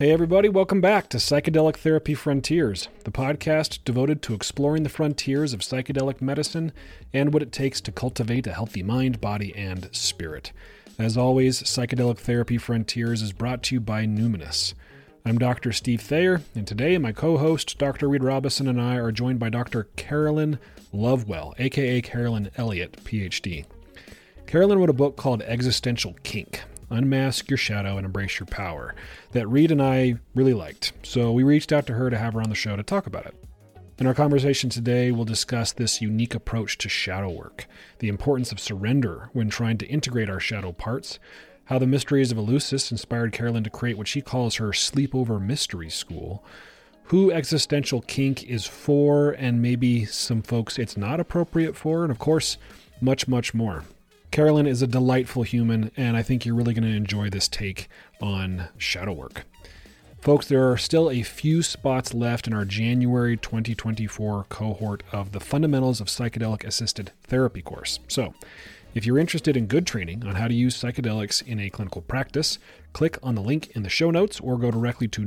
Hey everybody, welcome back to Psychedelic Therapy Frontiers, the podcast devoted to exploring the frontiers of psychedelic medicine and what it takes to cultivate a healthy mind, body, and spirit. As always, Psychedelic Therapy Frontiers is brought to you by Numinous. I'm Dr. Steve Thayer, and today my co-host, Dr. Reid Robison, and I are joined by Dr. Carolyn Lovewell, aka Carolyn Elliott, PhD. Carolyn wrote a book called Existential Kink: Unmask Your Shadow and Embrace Your Power, that Reid and I really liked. So we reached out to her to have her on the show to talk about it. In our conversation today, we'll discuss this unique approach to shadow work, the importance of surrender when trying to integrate our shadow parts, how the mysteries of Eleusis inspired Carolyn to create what she calls her sleepover mystery school, who existential kink is for, and maybe some folks it's not appropriate for, and of course, much, much more. Carolyn is a delightful human, and I think you're really going to enjoy this take on shadow work. Folks, there are still a few spots left in our January 2024 cohort of the Fundamentals of Psychedelic Assisted Therapy course. So, if you're interested in good training on how to use psychedelics in a clinical practice, click on the link in the show notes or go directly to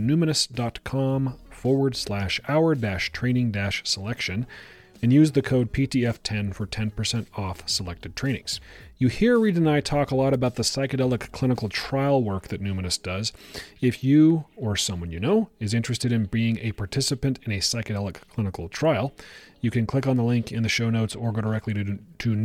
numinous.com/our-training-selection and use the code PTF10 for 10% off selected trainings. You hear Reid and I talk a lot about the psychedelic clinical trial work that Numinous does. If you or someone you know is interested in being a participant in a psychedelic clinical trial, you can click on the link in the show notes or go directly to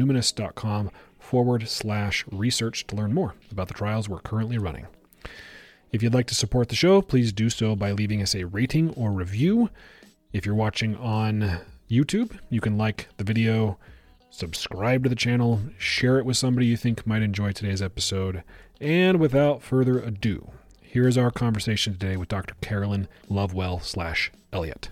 numinous.com/research to learn more about the trials we're currently running. If you'd like to support the show, please do so by leaving us a rating or review. If you're watching on YouTube, you can like the video, subscribe to the channel, share it with somebody you think might enjoy today's episode. And without further ado, here's our conversation today with Dr. Carolyn Lovewell/Elliott.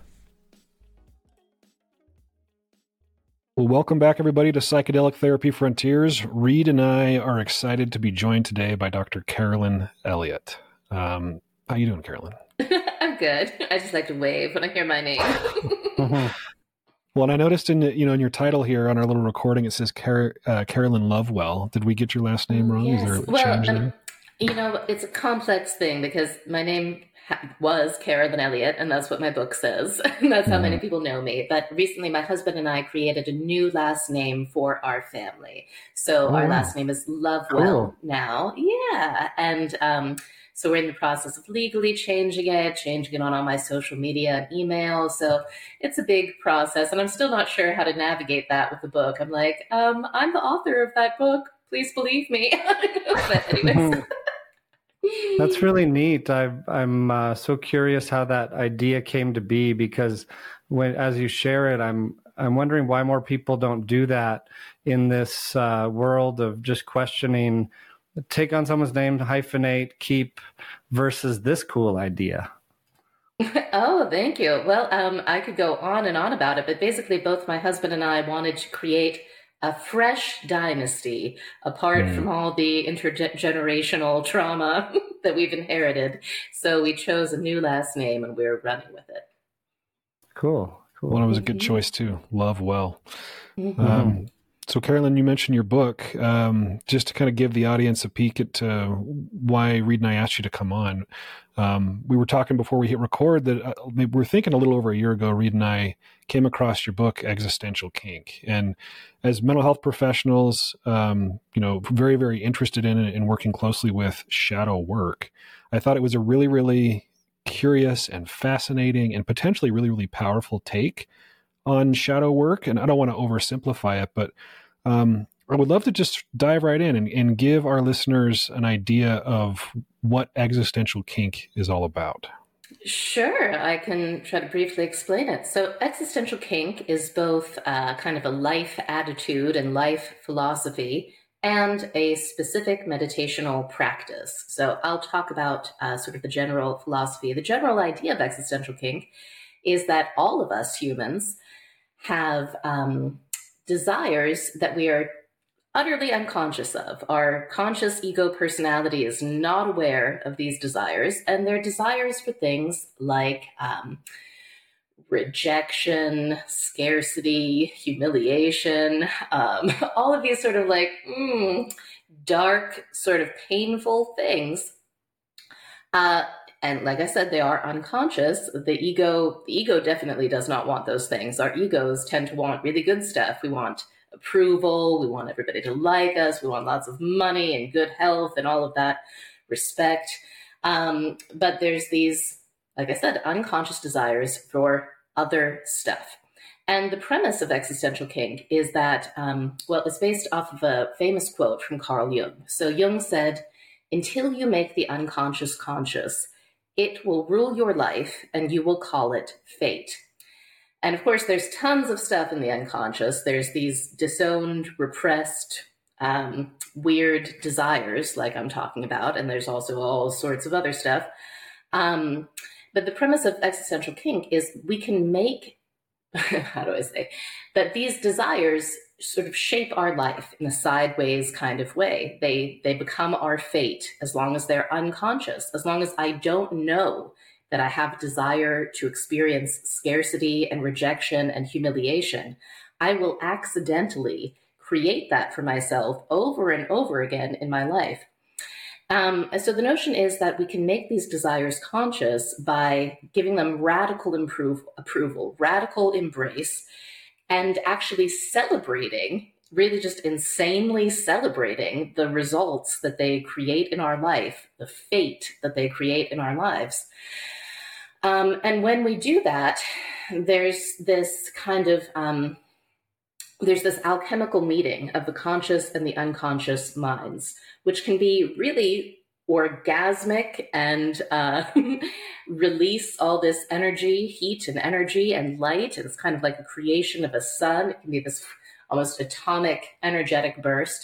Well, welcome back, everybody, to Psychedelic Therapy Frontiers. Reid and I are excited to be joined today by Dr. Carolyn Elliott. How you doing, Carolyn? I'm good. I just like to wave when I hear my name. Well, and I noticed in your title here on our little recording, it says Carolyn Lovewell. Did we get your last name wrong? Yes. Is there a change there? It's a complex thing because my name was Carolyn Elliott, and that's what my book says. And that's how many people know me. But recently, my husband and I created a new last name for our family. So our last name is Lovewell now. Yeah. And so we're in the process of legally changing it on all my social media and email. So it's a big process, and I'm still not sure how to navigate that with the book. I'm like, I'm the author of that book. Please believe me. But anyways. That's really neat. I'm so curious how that idea came to be, because as you share it, I'm wondering why more people don't do that in this world of just questioning. Take on someone's name, hyphenate, keep, versus this cool idea. Oh, thank you. Well, I could go on and on about it, but basically both my husband and I wanted to create a fresh dynasty apart from all the intergenerational trauma that we've inherited. So we chose a new last name and we're running with it. Cool. Well, it was a good choice too. Lovewell. So, Carolyn, you mentioned your book. Just to kind of give the audience a peek at why Reid and I asked you to come on. We were talking before we hit record that we were thinking a little over a year ago, Reid and I came across your book, Existential Kink. And as mental health professionals, very, very interested in it and working closely with shadow work, I thought it was a really, really curious and fascinating and potentially really, really powerful take on shadow work. And I don't want to oversimplify it, but I would love to just dive right in and give our listeners an idea of what existential kink is all about. Sure, I can try to briefly explain it. So existential kink is both kind of a life attitude and life philosophy and a specific meditational practice. So I'll talk about sort of the general philosophy. The general idea of existential kink is that all of us humans have desires that we are utterly unconscious of. Our conscious ego personality is not aware of these desires, and they're desires for things like rejection, scarcity, humiliation, all of these sort of like dark, sort of painful things. And like I said, they are unconscious. The ego definitely does not want those things. Our egos tend to want really good stuff. We want approval. We want everybody to like us. We want lots of money and good health and all of that, respect. But there's these, like I said, unconscious desires for other stuff. And the premise of existential kink is that, it's based off of a famous quote from Carl Jung. So Jung said, "Until you make the unconscious conscious, it will rule your life and you will call it fate." And of course, there's tons of stuff in the unconscious. There's these disowned, repressed, weird desires like I'm talking about. And there's also all sorts of other stuff. But the premise of existential kink is we can make, how do I say, that these desires sort of shape our life in a sideways kind of way. They become our fate as long as they're unconscious, as long as I don't know that I have a desire to experience scarcity and rejection and humiliation. I will accidentally create that for myself over and over again in my life. And so the notion is that we can make these desires conscious by giving them radical approval, radical embrace, and actually celebrating, really just insanely celebrating the results that they create in our life, the fate that they create in our lives. And when we do that, there's this kind of, there's this alchemical meeting of the conscious and the unconscious minds, which can be really orgasmic and release all this energy, heat and energy and light. It's kind of like a creation of a sun. It can be this almost atomic energetic burst.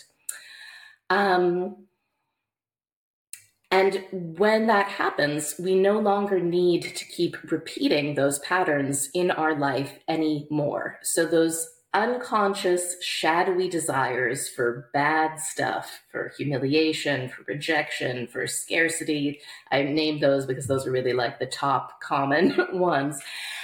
And when that happens, we no longer need to keep repeating those patterns in our life anymore. So those unconscious, shadowy desires for bad stuff, for humiliation, for rejection, for scarcity, I named those because those are really like the top common ones.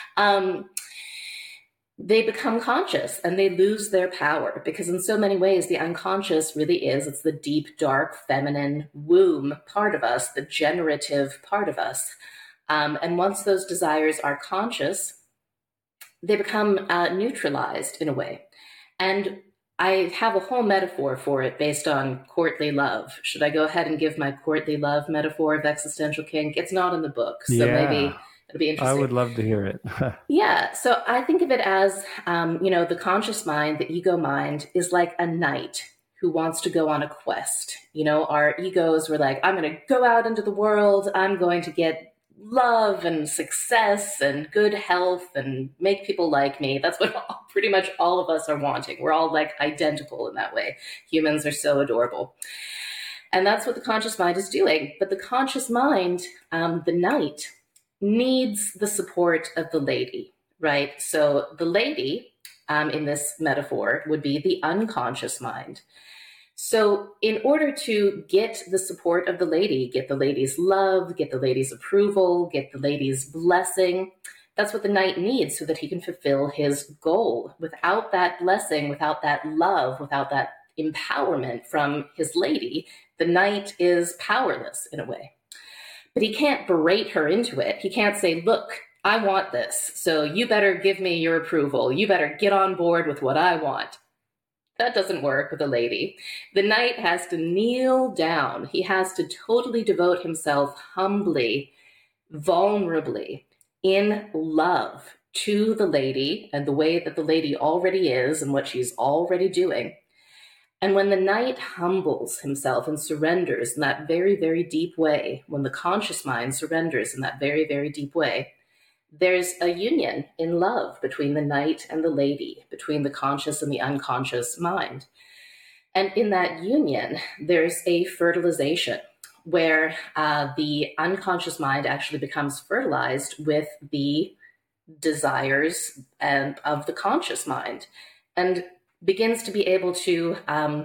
They become conscious and they lose their power because in so many ways, the unconscious really is, it's the deep, dark, feminine womb part of us, the generative part of us. And once those desires are conscious, they become neutralized in a way. And I have a whole metaphor for it based on courtly love. Should I go ahead and give my courtly love metaphor of existential kink? It's not in the book, so maybe it'll be interesting. I would love to hear it. Yeah, so I think of it as, the conscious mind, the ego mind, is like a knight who wants to go on a quest. Our egos were like, I'm going to go out into the world, I'm going to get love and success and good health and make people like me. That's what pretty much all of us are wanting. We're all like identical in that way. Humans are so adorable. And that's what the conscious mind is doing. But the conscious mind, the knight, needs the support of the lady, right? So the lady, in this metaphor, would be the unconscious mind. So in order to get the support of the lady, get the lady's love, get the lady's approval, get the lady's blessing, that's what the knight needs so that he can fulfill his goal. Without that blessing, without that love, without that empowerment from his lady, the knight is powerless in a way. But he can't berate her into it. He can't say, look, I want this, so you better give me your approval. You better get on board with what I want. That doesn't work with a lady. The knight has to kneel down. He has to totally devote himself humbly, vulnerably, in love to the lady and the way that the lady already is and what she's already doing. And when the knight humbles himself and surrenders in that very, very deep way, when the conscious mind surrenders in that very, very deep way, there's a union in love between the knight and the lady, between the conscious and the unconscious mind. And in that union, there's a fertilization where the unconscious mind actually becomes fertilized with the desires of the conscious mind and begins to be able to,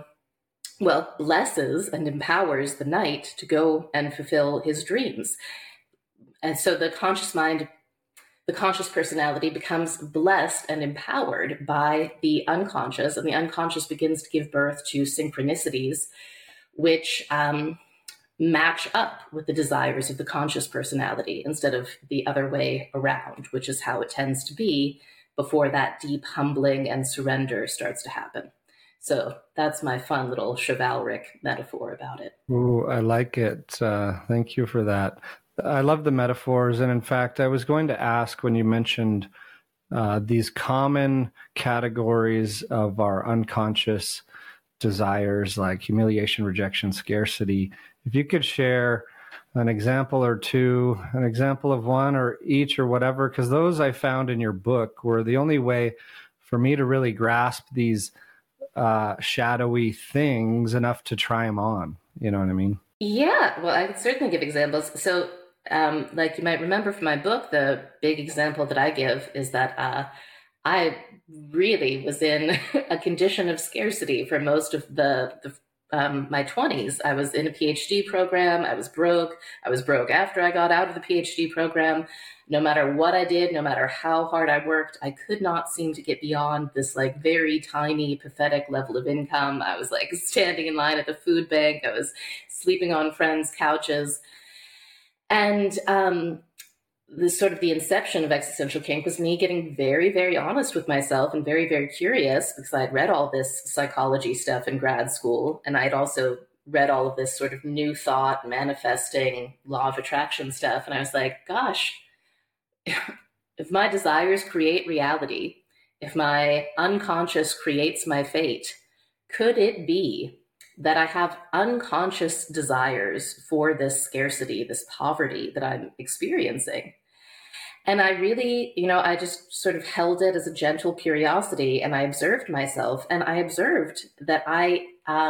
blesses and empowers the knight to go and fulfill his dreams. And so the conscious mind, the conscious personality becomes blessed and empowered by the unconscious, and the unconscious begins to give birth to synchronicities, which match up with the desires of the conscious personality instead of the other way around, which is how it tends to be before that deep humbling and surrender starts to happen. So that's my fun little chivalric metaphor about it. Ooh, I like it. Thank you for that. I love the metaphors. And in fact, I was going to ask when you mentioned these common categories of our unconscious desires like humiliation, rejection, scarcity, if you could share an example or two, an example of one or each or whatever, because those I found in your book were the only way for me to really grasp these shadowy things enough to try them on. You know what I mean? Yeah, well, I can certainly give examples. So, like you might remember from my book, the big example that I give is that I really was in a condition of scarcity for most of my 20s. I was in a PhD program. I was broke. I was broke after I got out of the PhD program. No matter what I did, no matter how hard I worked, I could not seem to get beyond this like very tiny, pathetic level of income. I was like standing in line at the food bank. I was sleeping on friends' couches. And this sort of the inception of Existential Kink was me getting very, very honest with myself and very, very curious because I'd read all this psychology stuff in grad school. And I'd also read all of this sort of new thought, manifesting, law of attraction stuff. And I was like, gosh, if my desires create reality, if my unconscious creates my fate, could it be that I have unconscious desires for this scarcity, this poverty that I'm experiencing? And I really, I just sort of held it as a gentle curiosity, and I observed myself, and I observed that I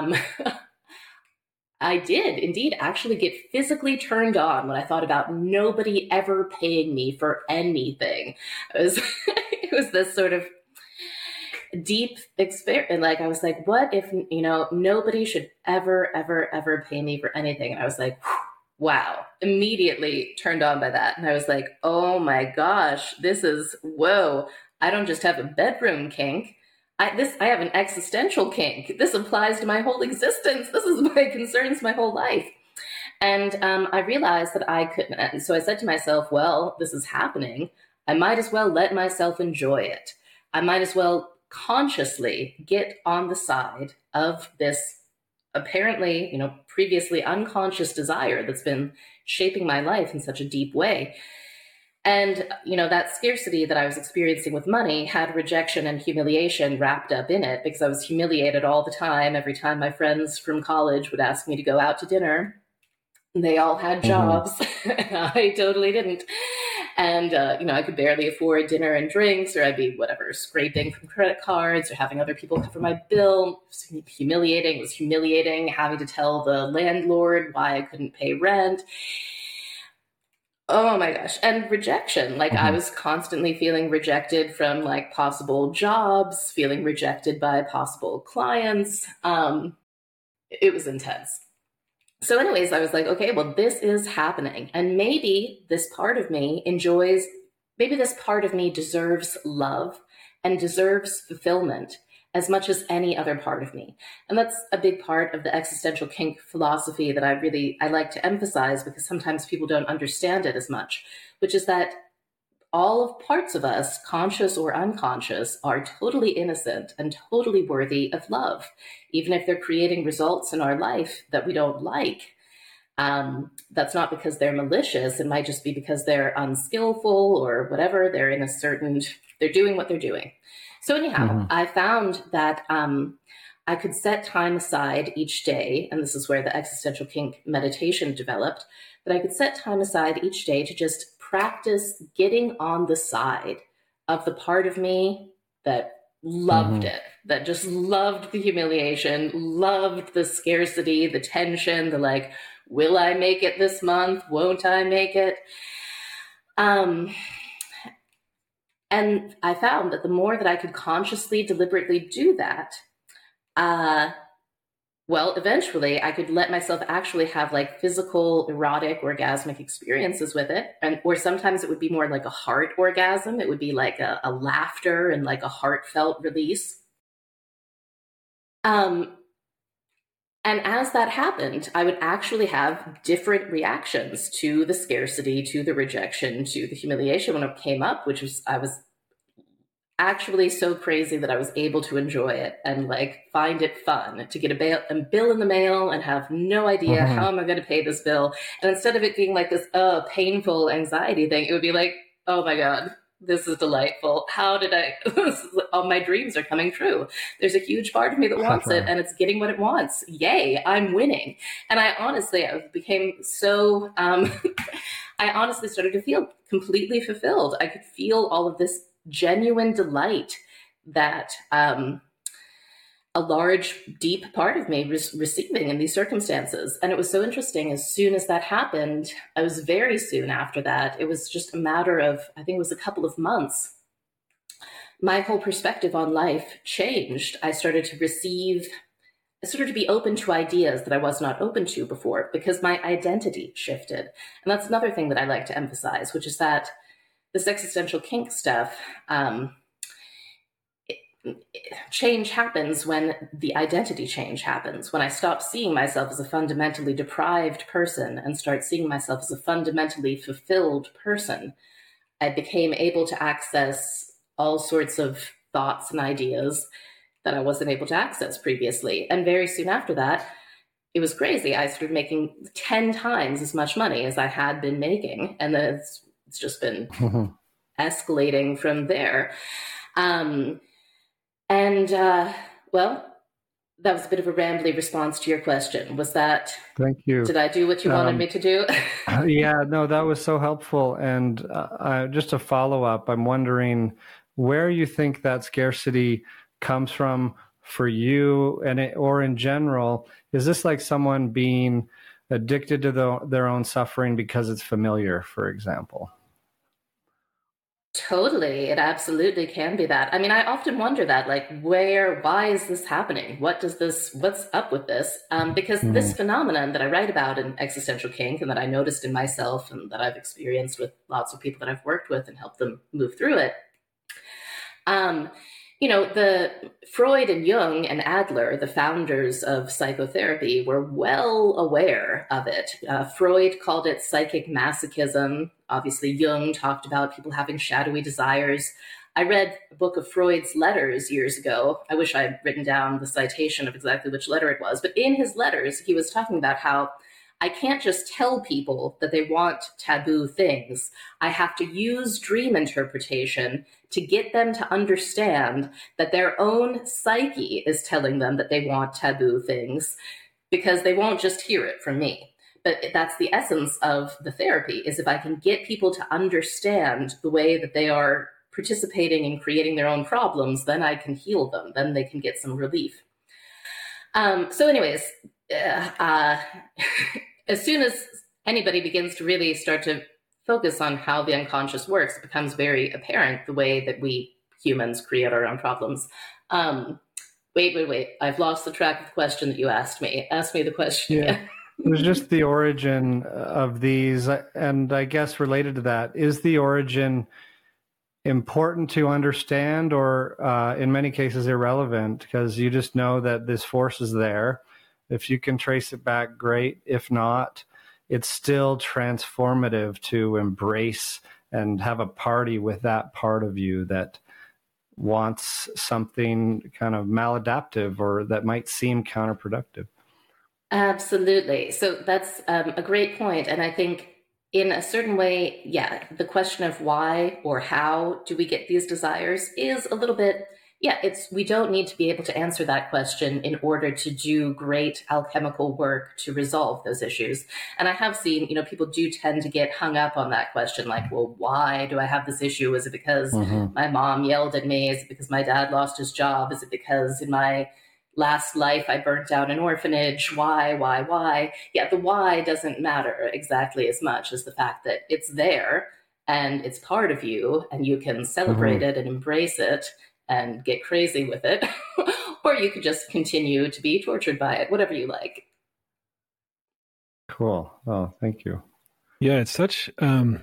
did indeed actually get physically turned on when I thought about nobody ever paying me for anything. It was this sort of deep experience. Like, I was like, what if, nobody should ever, ever, ever pay me for anything? And I was like, wow, immediately turned on by that. And I was like, oh my gosh, whoa, I don't just have a bedroom kink. I have an existential kink. This applies to my whole existence. This is my concerns my whole life. And I realized that I couldn't. And so I said to myself, well, this is happening. I might as well let myself enjoy it. I might as well consciously get on the side of this apparently, previously unconscious desire that's been shaping my life in such a deep way. And, that scarcity that I was experiencing with money had rejection and humiliation wrapped up in it because I was humiliated all the time. Every time my friends from college would ask me to go out to dinner, they all had jobs. And I totally didn't. And, I could barely afford dinner and drinks, or I'd be scraping from credit cards or having other people cover my bill. It was humiliating having to tell the landlord why I couldn't pay rent. Oh my gosh. And rejection. I was constantly feeling rejected from possible jobs, feeling rejected by possible clients. It was intense. So anyways, I was like, okay, well, this is happening. And maybe this part of me deserves love and deserves fulfillment as much as any other part of me. And that's a big part of the existential kink philosophy that I like to emphasize because sometimes people don't understand it as much, which is that all of parts of us, conscious or unconscious, are totally innocent and totally worthy of love, even if they're creating results in our life that we don't like. That's not because they're malicious. It might just be because they're unskillful or whatever. They're doing what they're doing. So anyhow, I found that I could set time aside each day, and this is where the existential kink meditation developed, that I could set time aside each day to just practice getting on the side of the part of me that loved it, that just loved the humiliation, loved the scarcity, the tension, the will I make it this month? Won't I make it? And I found that the more that I could consciously, deliberately do that, eventually I could let myself actually have physical, erotic, orgasmic experiences with it. Or sometimes it would be more like a heart orgasm. It would be like a laughter and a heartfelt release. And And as that happened, I would actually have different reactions to the scarcity, to the rejection, to the humiliation when it came up, which was, I was actually so crazy that I was able to enjoy it and like find it fun to get a bill in the mail and have no idea how am I going to pay this bill. And instead of it being like this painful anxiety thing, it would be like, oh my God, this is delightful. How did all my dreams are coming true. There's a huge part of me that wants it and it's getting what it wants. Yay, I'm winning. And I became so, I honestly started to feel completely fulfilled. I could feel all of this genuine delight that a large, deep part of me was receiving in these circumstances. And it was so interesting. As soon as that happened, I was very soon after that. It was just a matter of, I think it was a couple of months. My whole perspective on life changed. I started to be open to ideas that I was not open to before because my identity shifted. And that's another thing that I like to emphasize, which is that this existential kink stuff, change happens when the identity change happens. When I stop seeing myself as a fundamentally deprived person and start seeing myself as a fundamentally fulfilled person, I became able to access all sorts of thoughts and ideas that I wasn't able to access previously. And very soon after that, it was crazy. I started making 10 times as much money as I had been making. And then it's just been escalating from there. Well, that was a bit of a rambly response to your question. Was that? Thank you. Did I do what you wanted me to do? Yeah, no, that was so helpful. And just a follow-up, I'm wondering where you think that scarcity comes from for you or in general. Is this like someone being addicted to their own suffering because it's familiar, for example? Totally. It absolutely can be that. I mean, I often wonder that, like, why is this happening? What's up with this? Because this phenomenon that I write about in Existential Kink and that I noticed in myself and that I've experienced with lots of people that I've worked with and helped them move through it. The Freud and Jung and Adler, the founders of psychotherapy, were well aware of it. Freud called it psychic masochism. Obviously, Jung talked about people having shadowy desires. I read a book of Freud's letters years ago. I wish I had written down the citation of exactly which letter it was. But in his letters, he was talking about how I can't just tell people that they want taboo things. I have to use dream interpretation to get them to understand that their own psyche is telling them that they want taboo things, because they won't just hear it from me. But that's the essence of the therapy, is if I can get people to understand the way that they are participating in creating their own problems, then I can heal them. Then they can get some relief. As soon as anybody begins to really start to focus on how the unconscious works, it becomes very apparent the way that we humans create our own problems. Wait. I've lost the track of the question that you asked me. Ask me the question again. It was just the origin of these. And I guess related to that, is the origin important to understand or in many cases irrelevant? Because you just know that this force is there. If you can trace it back, great. If not, it's still transformative to embrace and have a party with that part of you that wants something kind of maladaptive or that might seem counterproductive. Absolutely. So that's a great point. And I think in a certain way, the question of why or how do we get these desires is a little bit, we don't need to be able to answer that question in order to do great alchemical work to resolve those issues. And I have seen, people do tend to get hung up on that question, like, well, why do I have this issue? Is it because my mom yelled at me? Is it because my dad lost his job? Is it because in my last life I burnt down an orphanage? Why? Yeah, the why doesn't matter exactly as much as the fact that it's there and it's part of you and you can celebrate it and embrace it and get crazy with it, or you could just continue to be tortured by it, whatever you like. Cool. Oh, thank you. Yeah, it's such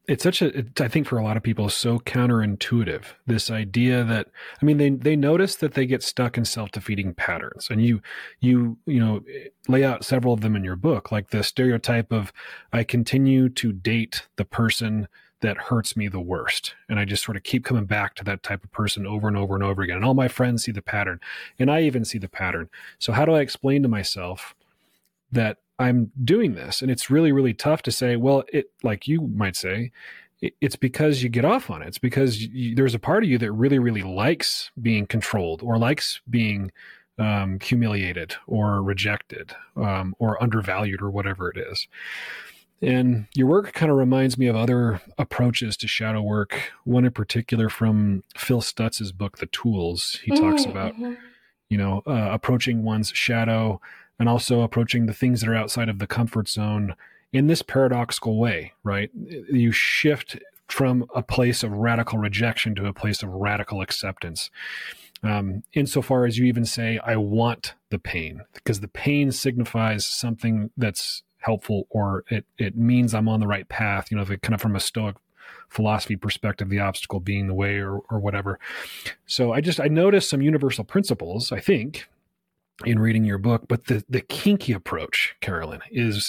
it's I think for a lot of people, so counterintuitive. This idea that, I mean, they notice that they get stuck in self-defeating patterns, and you lay out several of them in your book, like the stereotype of, I continue to date the person that hurts me the worst, and I just sort of keep coming back to that type of person over and over and over again. And all my friends see the pattern, and I even see the pattern. So how do I explain to myself that I'm doing this? And it's really, really tough to say, well, like you might say, it's because you get off on it. It's because there's a part of you that really, really likes being controlled, or likes being humiliated or rejected, or undervalued, or whatever it is. And your work kind of reminds me of other approaches to shadow work. One in particular from Phil Stutz's book, The Tools. He talks about, approaching one's shadow, and also approaching the things that are outside of the comfort zone in this paradoxical way, right? You shift from a place of radical rejection to a place of radical acceptance. Insofar as you even say, I want the pain, because the pain signifies something that's helpful, or it means I'm on the right path, kind of from a Stoic philosophy perspective, the obstacle being the way, or whatever. So I noticed some universal principles, I think, in reading your book, but the kinky approach, Carolyn,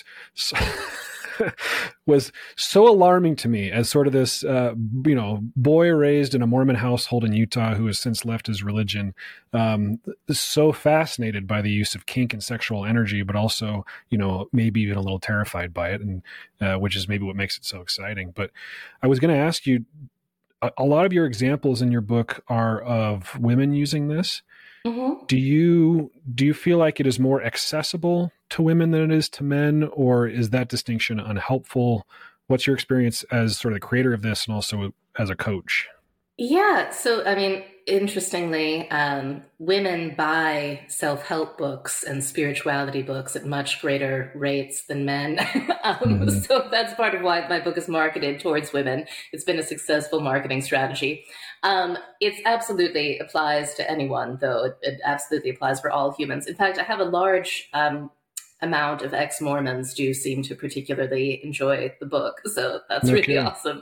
was so alarming to me as sort of this, boy raised in a Mormon household in Utah who has since left his religion, so fascinated by the use of kink and sexual energy, but also, maybe even a little terrified by it, and which is maybe what makes it so exciting. But I was going to ask you, a lot of your examples in your book are of women using this. Mm-hmm. Do you feel like it is more accessible to women than it is to men, or is that distinction unhelpful? What's your experience as sort of the creator of this, and also as a coach? Yeah. So, I mean, interestingly, women buy self-help books and spirituality books at much greater rates than men. So that's part of why my book is marketed towards women. It's been a successful marketing strategy. It absolutely applies to anyone, though. It absolutely applies for all humans. In fact, I have a large amount of ex-Mormons do seem to particularly enjoy the book. So that's really awesome.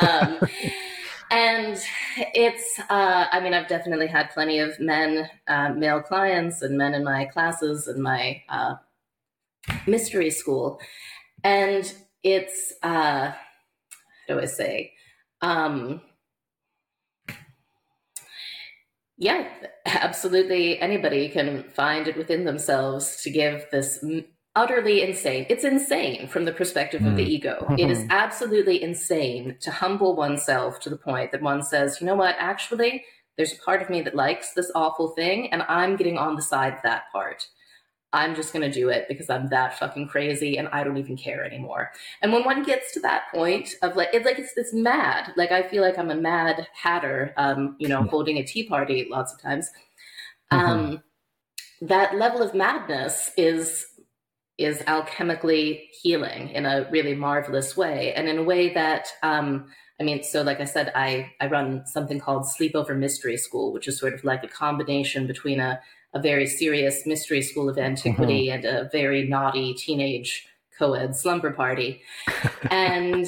And it's, I've definitely had plenty of male clients, and men in my classes and my mystery school. And it's, how do I say? Yeah, absolutely. Anybody can find it within themselves to give this utterly insane. It's insane from the perspective of the ego. It is absolutely insane to humble oneself to the point that one says, you know what, actually, there's a part of me that likes this awful thing, and I'm getting on the side of that part. I'm just going to do it because I'm that fucking crazy and I don't even care anymore. And when one gets to that point of it's mad. Like, I feel like I'm a mad hatter, holding a tea party lots of times. That level of madness is alchemically healing in a really marvelous way. And in a way that, so like I said, I run something called Sleepover Mystery School, which is sort of like a combination between a very serious mystery school of antiquity and a very naughty teenage co-ed slumber party. And,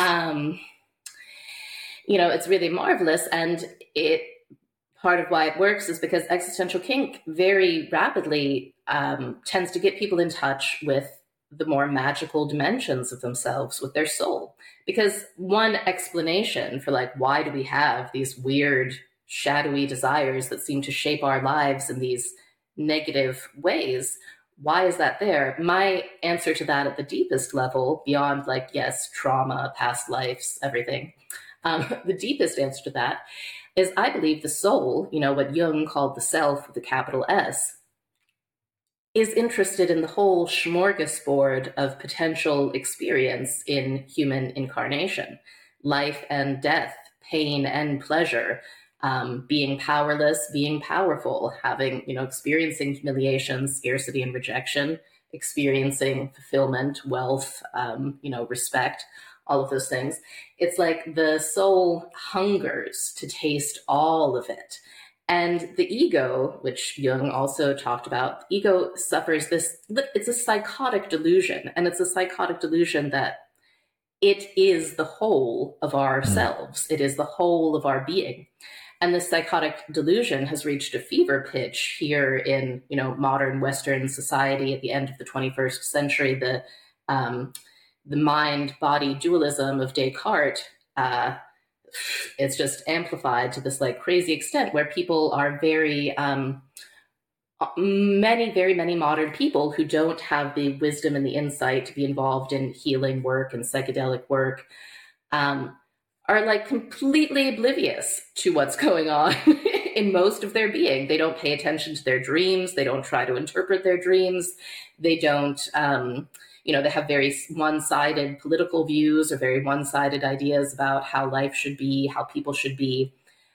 it's really marvelous. And part of why it works is because existential kink very rapidly tends to get people in touch with the more magical dimensions of themselves, with their soul. Because one explanation for why do we have these weird, shadowy desires that seem to shape our lives in these negative ways, why is that there? My answer to that at the deepest level, beyond trauma, past lives, everything, the deepest answer to that is I believe the soul, what Jung called the self with a capital S, is interested in the whole smorgasbord of potential experience in human incarnation, life and death, pain and pleasure, being powerless, being powerful, having, experiencing humiliation, scarcity and rejection, experiencing fulfillment, wealth, respect, all of those things. It's like the soul hungers to taste all of it. And the ego, which Jung also talked about, ego suffers this, it's a psychotic delusion. And it's a psychotic delusion that it is the whole of ourselves. It is the whole of our being. And this psychotic delusion has reached a fever pitch here in, modern Western society at the end of the 21st century. The mind-body dualism of Descartes, it's just amplified to this like crazy extent where people are very many modern people who don't have the wisdom and the insight to be involved in healing work and psychedelic work are like completely oblivious to what's going on in most of their being. They don't pay attention to their dreams. They don't try to interpret their dreams. They don't, they have very one-sided political views or very one-sided ideas about how life should be, how people should be.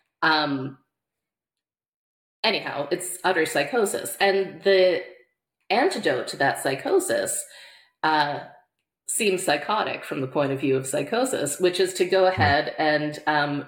Anyhow, it's utter psychosis. And the antidote to that psychosis seems psychotic from the point of view of psychosis, which is to go ahead and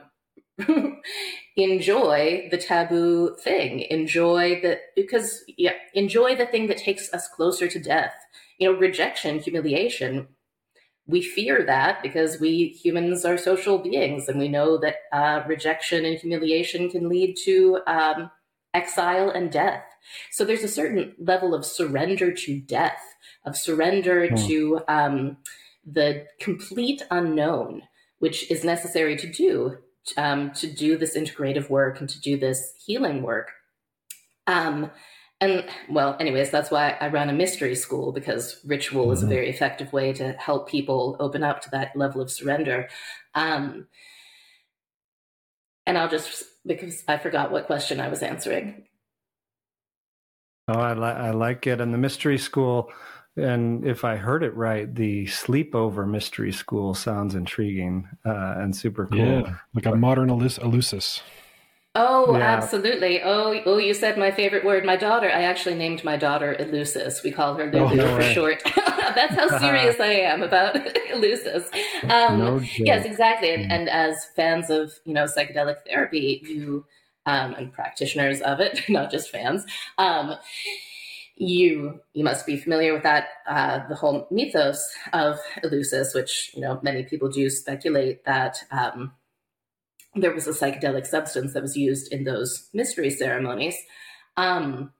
enjoy the taboo thing. Enjoy the thing that takes us closer to death. Rejection, humiliation. We fear that because we humans are social beings, and we know that rejection and humiliation can lead to exile and death. So there's a certain level of surrender to death, of surrender to the complete unknown, which is necessary to do this integrative work and to do this healing work. Anyways, that's why I run a mystery school, because ritual is a very effective way to help people open up to that level of surrender. And because I forgot what question I was answering. Oh, I like it. And the mystery school, and if I heard it right, the sleepover mystery school sounds intriguing and super cool. Yeah, like a modern Eleusis. Oh, yeah. Absolutely. Oh, you said my favorite word. I actually named my daughter Eleusis. We call her Lulu for short. That's how serious I am about Eleusis. Yes, exactly. And as fans of, psychedelic therapy, you and practitioners of it, not just fans, you must be familiar with that, the whole mythos of Eleusis, which, many people do speculate that there was a psychedelic substance that was used in those mystery ceremonies. For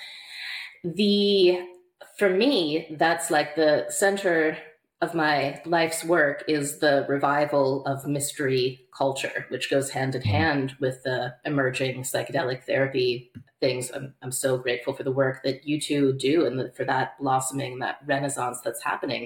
me, that's like the center of my life's work is the revival of mystery culture, which goes hand in hand with the emerging psychedelic therapy things. I'm so grateful for the work that you two do and for that blossoming, that renaissance that's happening,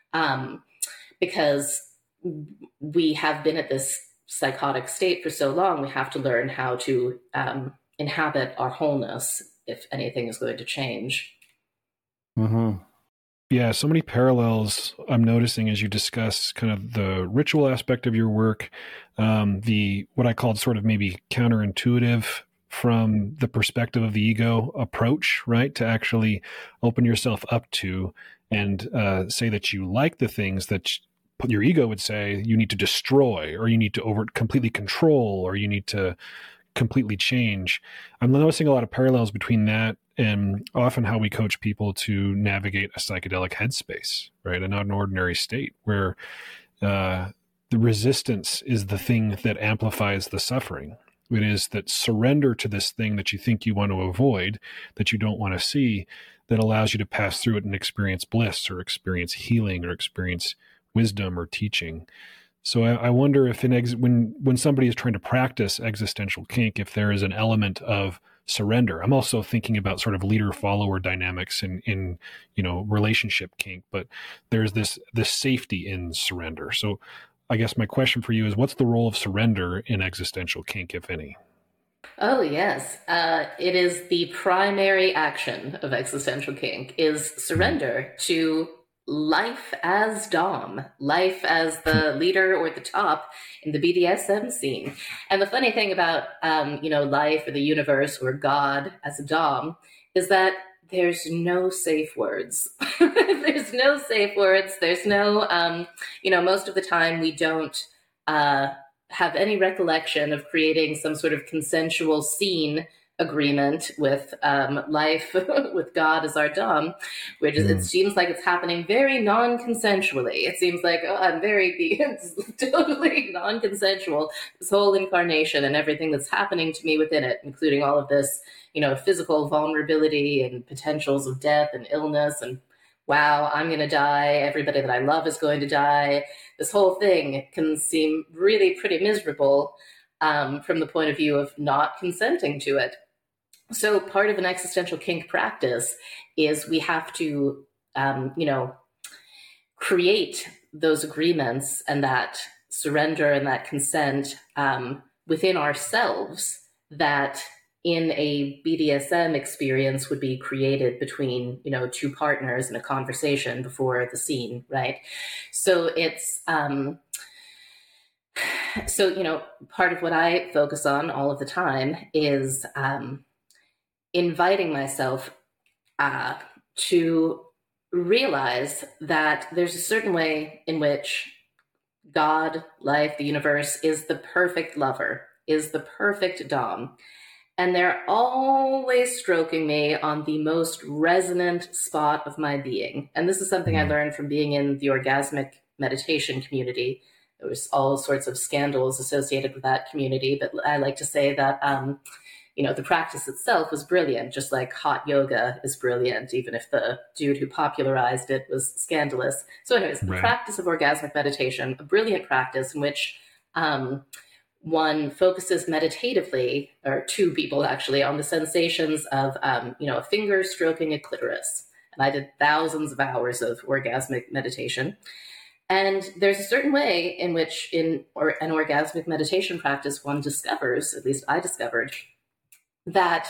because we have been at this psychotic state for so long. We have to learn how to inhabit our wholeness if anything is going to change. Mm-hmm. Yeah, so many parallels I'm noticing as you discuss kind of the ritual aspect of your work, what I called sort of maybe counterintuitive from the perspective of the ego approach, right? To actually open yourself up to and say that you like the things that your ego would say you need to destroy, or you need to completely control, or you need to completely change. I'm noticing a lot of parallels between that and often how we coach people to navigate a psychedelic headspace, right? And not an ordinary state where the resistance is the thing that amplifies the suffering. It is that surrender to this thing that you think you want to avoid, that you don't want to see, that allows you to pass through it and experience bliss or experience healing or experience wisdom or teaching. So I wonder if when somebody is trying to practice existential kink, if there is an element of surrender. I'm also thinking about sort of leader-follower dynamics in relationship kink, but there's this safety in surrender. So I guess my question for you is, what's the role of surrender in existential kink, if any? Oh, yes. It is the primary action of existential kink is surrender to life as Dom, life as the leader or the top in the BDSM scene. And the funny thing about, life or the universe or God as a Dom is that there's no safe words. There's no safe words. There's no, most of the time we don't have any recollection of creating some sort of consensual scene agreement with life, with God as our Dom, which is, it seems like it's happening very non-consensually. It seems like, oh, I'm very totally non-consensual, this whole incarnation and everything that's happening to me within it, including all of this, physical vulnerability and potentials of death and illness and wow, I'm going to die. Everybody that I love is going to die. This whole thing can seem really pretty miserable from the point of view of not consenting to it. So part of an existential kink practice is we have to, create those agreements and that surrender and that consent within ourselves that in a BDSM experience would be created between, two partners in a conversation before the scene, right? So it's, part of what I focus on all of the time is inviting myself to realize that there's a certain way in which God, life, the universe is the perfect lover, is the perfect Dom. And they're always stroking me on the most resonant spot of my being. And this is something I learned from being in the orgasmic meditation community. There was all sorts of scandals associated with that community, but I like to say that, the practice itself was brilliant, just like hot yoga is brilliant, even if the dude who popularized it was scandalous. So anyways, the practice of orgasmic meditation, a brilliant practice in which one focuses meditatively, or two people actually, on the sensations of, a finger stroking a clitoris. And I did thousands of hours of orgasmic meditation. And there's a certain way in which an orgasmic meditation practice one discovers, at least I discovered, that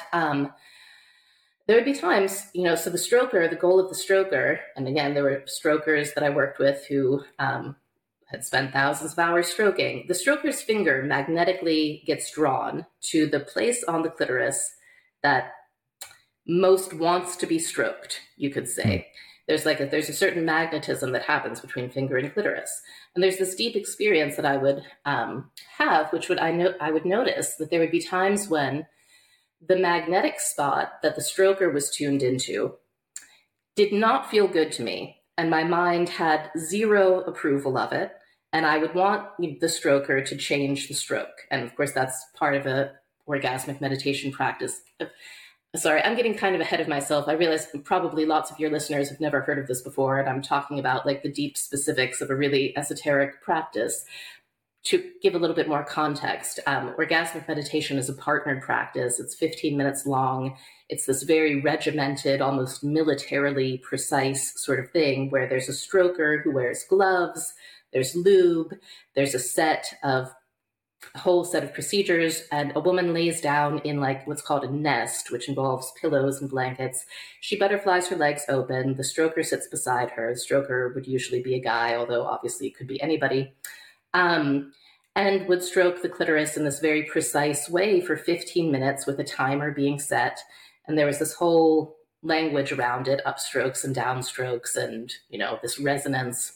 there would be times, so the goal of the stroker, and again, there were strokers that I worked with who had spent thousands of hours stroking, the stroker's finger magnetically gets drawn to the place on the clitoris that most wants to be stroked, you could say. There's a certain magnetism that happens between finger and clitoris. And there's this deep experience that I would have, which I would notice that there would be times when the magnetic spot that the stroker was tuned into did not feel good to me. And my mind had zero approval of it. And I would want the stroker to change the stroke. And of course, that's part of a orgasmic meditation practice. Sorry, I'm getting kind of ahead of myself. I realize probably lots of your listeners have never heard of this before. And I'm talking about like the deep specifics of a really esoteric practice. To give a little bit more context, orgasmic meditation is a partnered practice. It's 15 minutes long. It's this very regimented, almost militarily precise sort of thing where there's a stroker who wears gloves, there's lube, there's a whole set of procedures, and a woman lays down in like what's called a nest, which involves pillows and blankets. She butterflies her legs open. The stroker sits beside her. The stroker would usually be a guy, although obviously it could be anybody. And would stroke the clitoris in this very precise way for 15 minutes with a timer being set. And there was this whole language around it, upstrokes and downstrokes and, this resonance.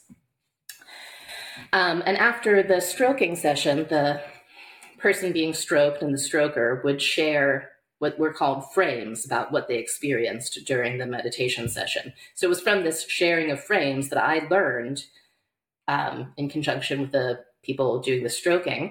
And after the stroking session, the person being stroked and the stroker would share what were called frames about what they experienced during the meditation session. So it was from this sharing of frames that I learned, in conjunction with the people doing the stroking,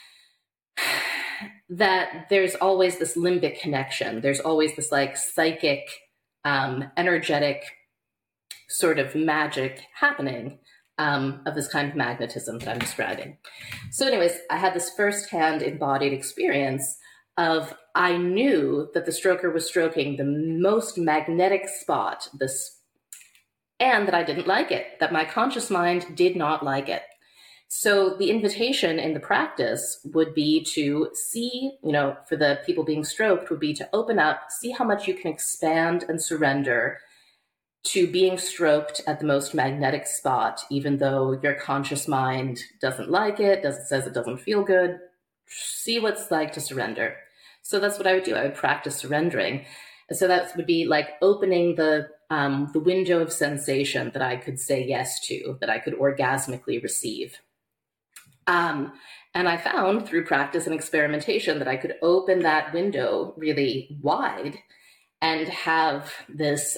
that there's always this limbic connection. There's always this like psychic, energetic sort of magic happening of this kind of magnetism that I'm describing. So anyways, I had this firsthand embodied experience of, I knew that the stroker was stroking the most magnetic spot, and that I didn't like it, that my conscious mind did not like it. So the invitation in the practice would be to see, for the people being stroked, would be to open up, see how much you can expand and surrender to being stroked at the most magnetic spot, even though your conscious mind doesn't like it, says it doesn't feel good. See what it's like to surrender. So that's what I would do. I would practice surrendering. And so that would be like opening the window of sensation that I could say yes to, that I could orgasmically receive. And I found through practice and experimentation that I could open that window really wide and have this,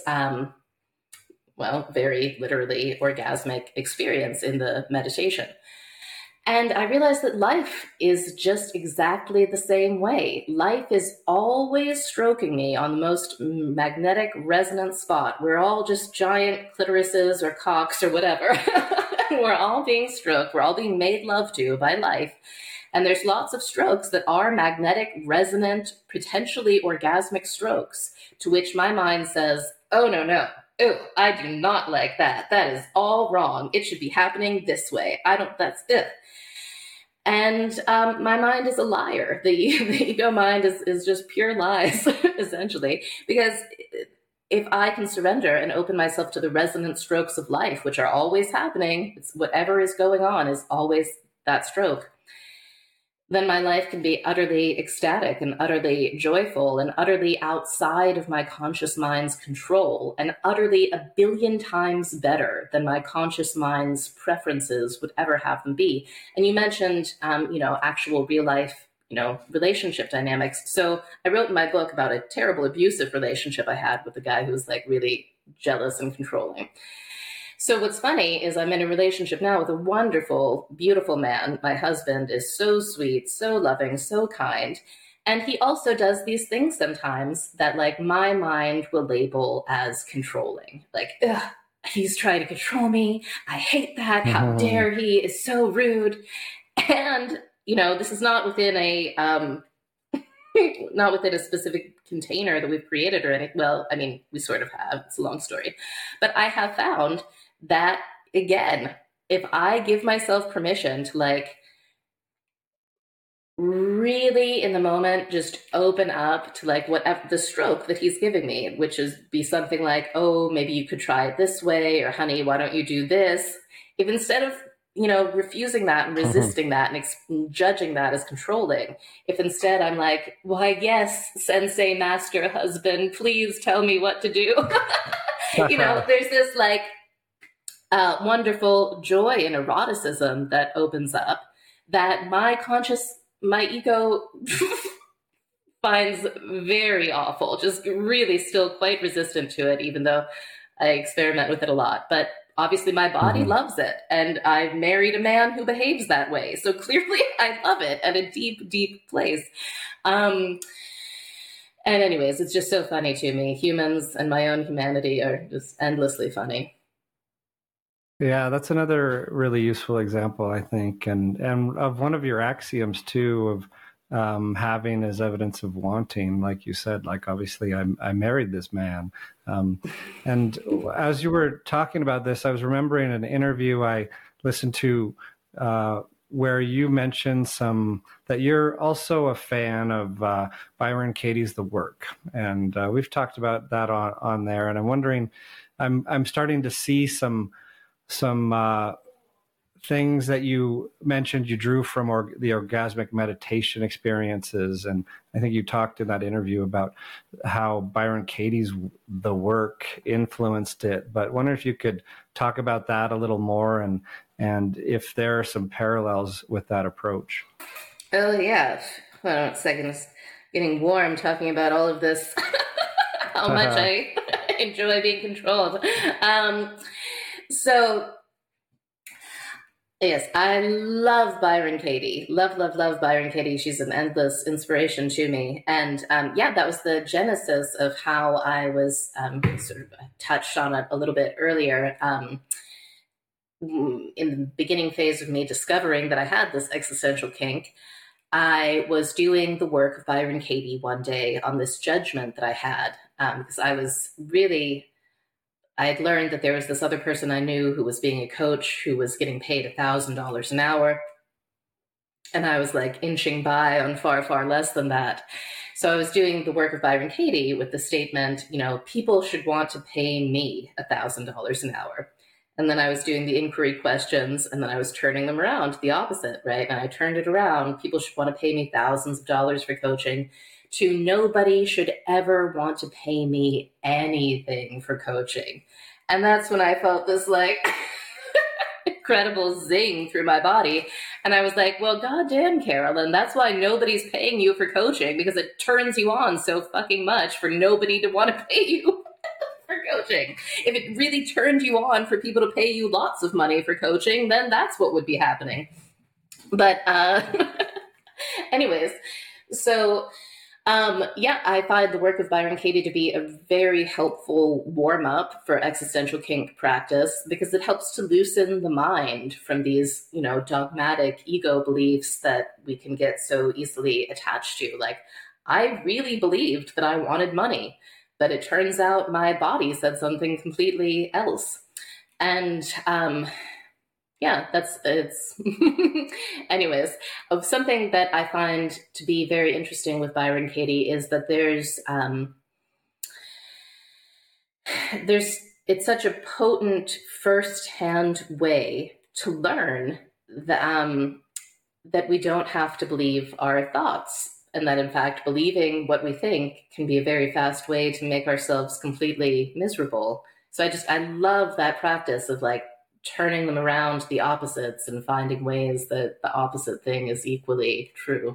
very literally orgasmic experience in the meditation. And I realized that life is just exactly the same way. Life is always stroking me on the most magnetic resonant spot. We're all just giant clitorises or cocks or whatever. We're all being stroked. We're all being made love to by life. And there's lots of strokes that are magnetic, resonant, potentially orgasmic strokes, to which my mind says, oh, no. Oh, I do not like that. That is all wrong. It should be happening this way. That's it. And my mind is a liar. The ego mind is just pure lies, essentially, because if I can surrender and open myself to the resonant strokes of life, which are always happening, it's whatever is going on is always that stroke, then my life can be utterly ecstatic and utterly joyful and utterly outside of my conscious mind's control and utterly 1 billion times better than my conscious mind's preferences would ever have them be. And you mentioned, actual real life, relationship dynamics. So I wrote in my book about a terrible abusive relationship I had with a guy who was like really jealous and controlling. So what's funny is I'm in a relationship now with a wonderful, beautiful man. My husband is so sweet, so loving, so kind. And he also does these things sometimes that like my mind will label as controlling. Like, ugh, he's trying to control me. I hate that. How dare he? Is so rude. And, this is not within a not within a specific container that we've created or anything. Well, I mean, we sort of have. It's a long story. But I have found that, again, if I give myself permission to like really in the moment just open up to like whatever the stroke that he's giving me, which is be something like, oh, maybe you could try it this way, or honey, why don't you do this? If instead of refusing that and resisting that and judging that as controlling, if instead I'm like, why, yes, sensei, master, husband, please tell me what to do. There's this like wonderful joy and eroticism that opens up that my ego finds very awful, just really still quite resistant to it, even though I experiment with it a lot. But obviously my body loves it, and I've married a man who behaves that way. So clearly I love it at a deep, deep place. And anyways, it's just so funny to me. Humans and my own humanity are just endlessly funny. Yeah, that's another really useful example, I think, and of one of your axioms too, of having as evidence of wanting, like you said, like obviously I married this man, and as you were talking about this, I was remembering an interview I listened to where you mentioned that you're also a fan of Byron Katie's The Work, and we've talked about that on there, and I'm wondering, I'm starting to see some things that you mentioned you drew from the orgasmic meditation experiences. And I think you talked in that interview about how Byron Katie's The Work influenced it. But I wonder if you could talk about that a little more and if there are some parallels with that approach. Oh, yeah. Hold on a second. It's getting warm talking about all of this, how much I enjoy being controlled. So, yes, I love Byron Katie. Love Byron Katie. She's an endless inspiration to me. And that was the genesis of how I was sort of touched on it a little bit earlier. In the beginning phase of me discovering that I had this existential kink, I was doing the work of Byron Katie one day on this judgment that I had, because I had learned that there was this other person I knew who was being a coach who was getting paid $1,000 an hour. And I was like inching by on far, far less than that. So I was doing the work of Byron Katie with the statement, people should want to pay me $1,000 an hour. And then I was doing the inquiry questions, and then I was turning them around to the opposite, right? And I turned it around. People should want to pay me thousands of dollars for coaching, to nobody should ever want to pay me anything for coaching. And that's when I felt this like incredible zing through my body. And I was like, well, goddamn, Carolyn, that's why nobody's paying you for coaching, because it turns you on so fucking much for nobody to want to pay you for coaching. If it really turned you on for people to pay you lots of money for coaching, then that's what would be happening. But anyways, so I find the work of Byron Katie to be a very helpful warm-up for existential kink practice, because it helps to loosen the mind from these, dogmatic ego beliefs that we can get so easily attached to. Like, I really believed that I wanted money, but it turns out my body said something completely else. And it's anyways, of something that I find to be very interesting with Byron Katie is that it's such a potent first-hand way to learn that we don't have to believe our thoughts, and that in fact believing what we think can be a very fast way to make ourselves completely miserable. So I love that practice of like turning them around the opposites and finding ways that the opposite thing is equally true.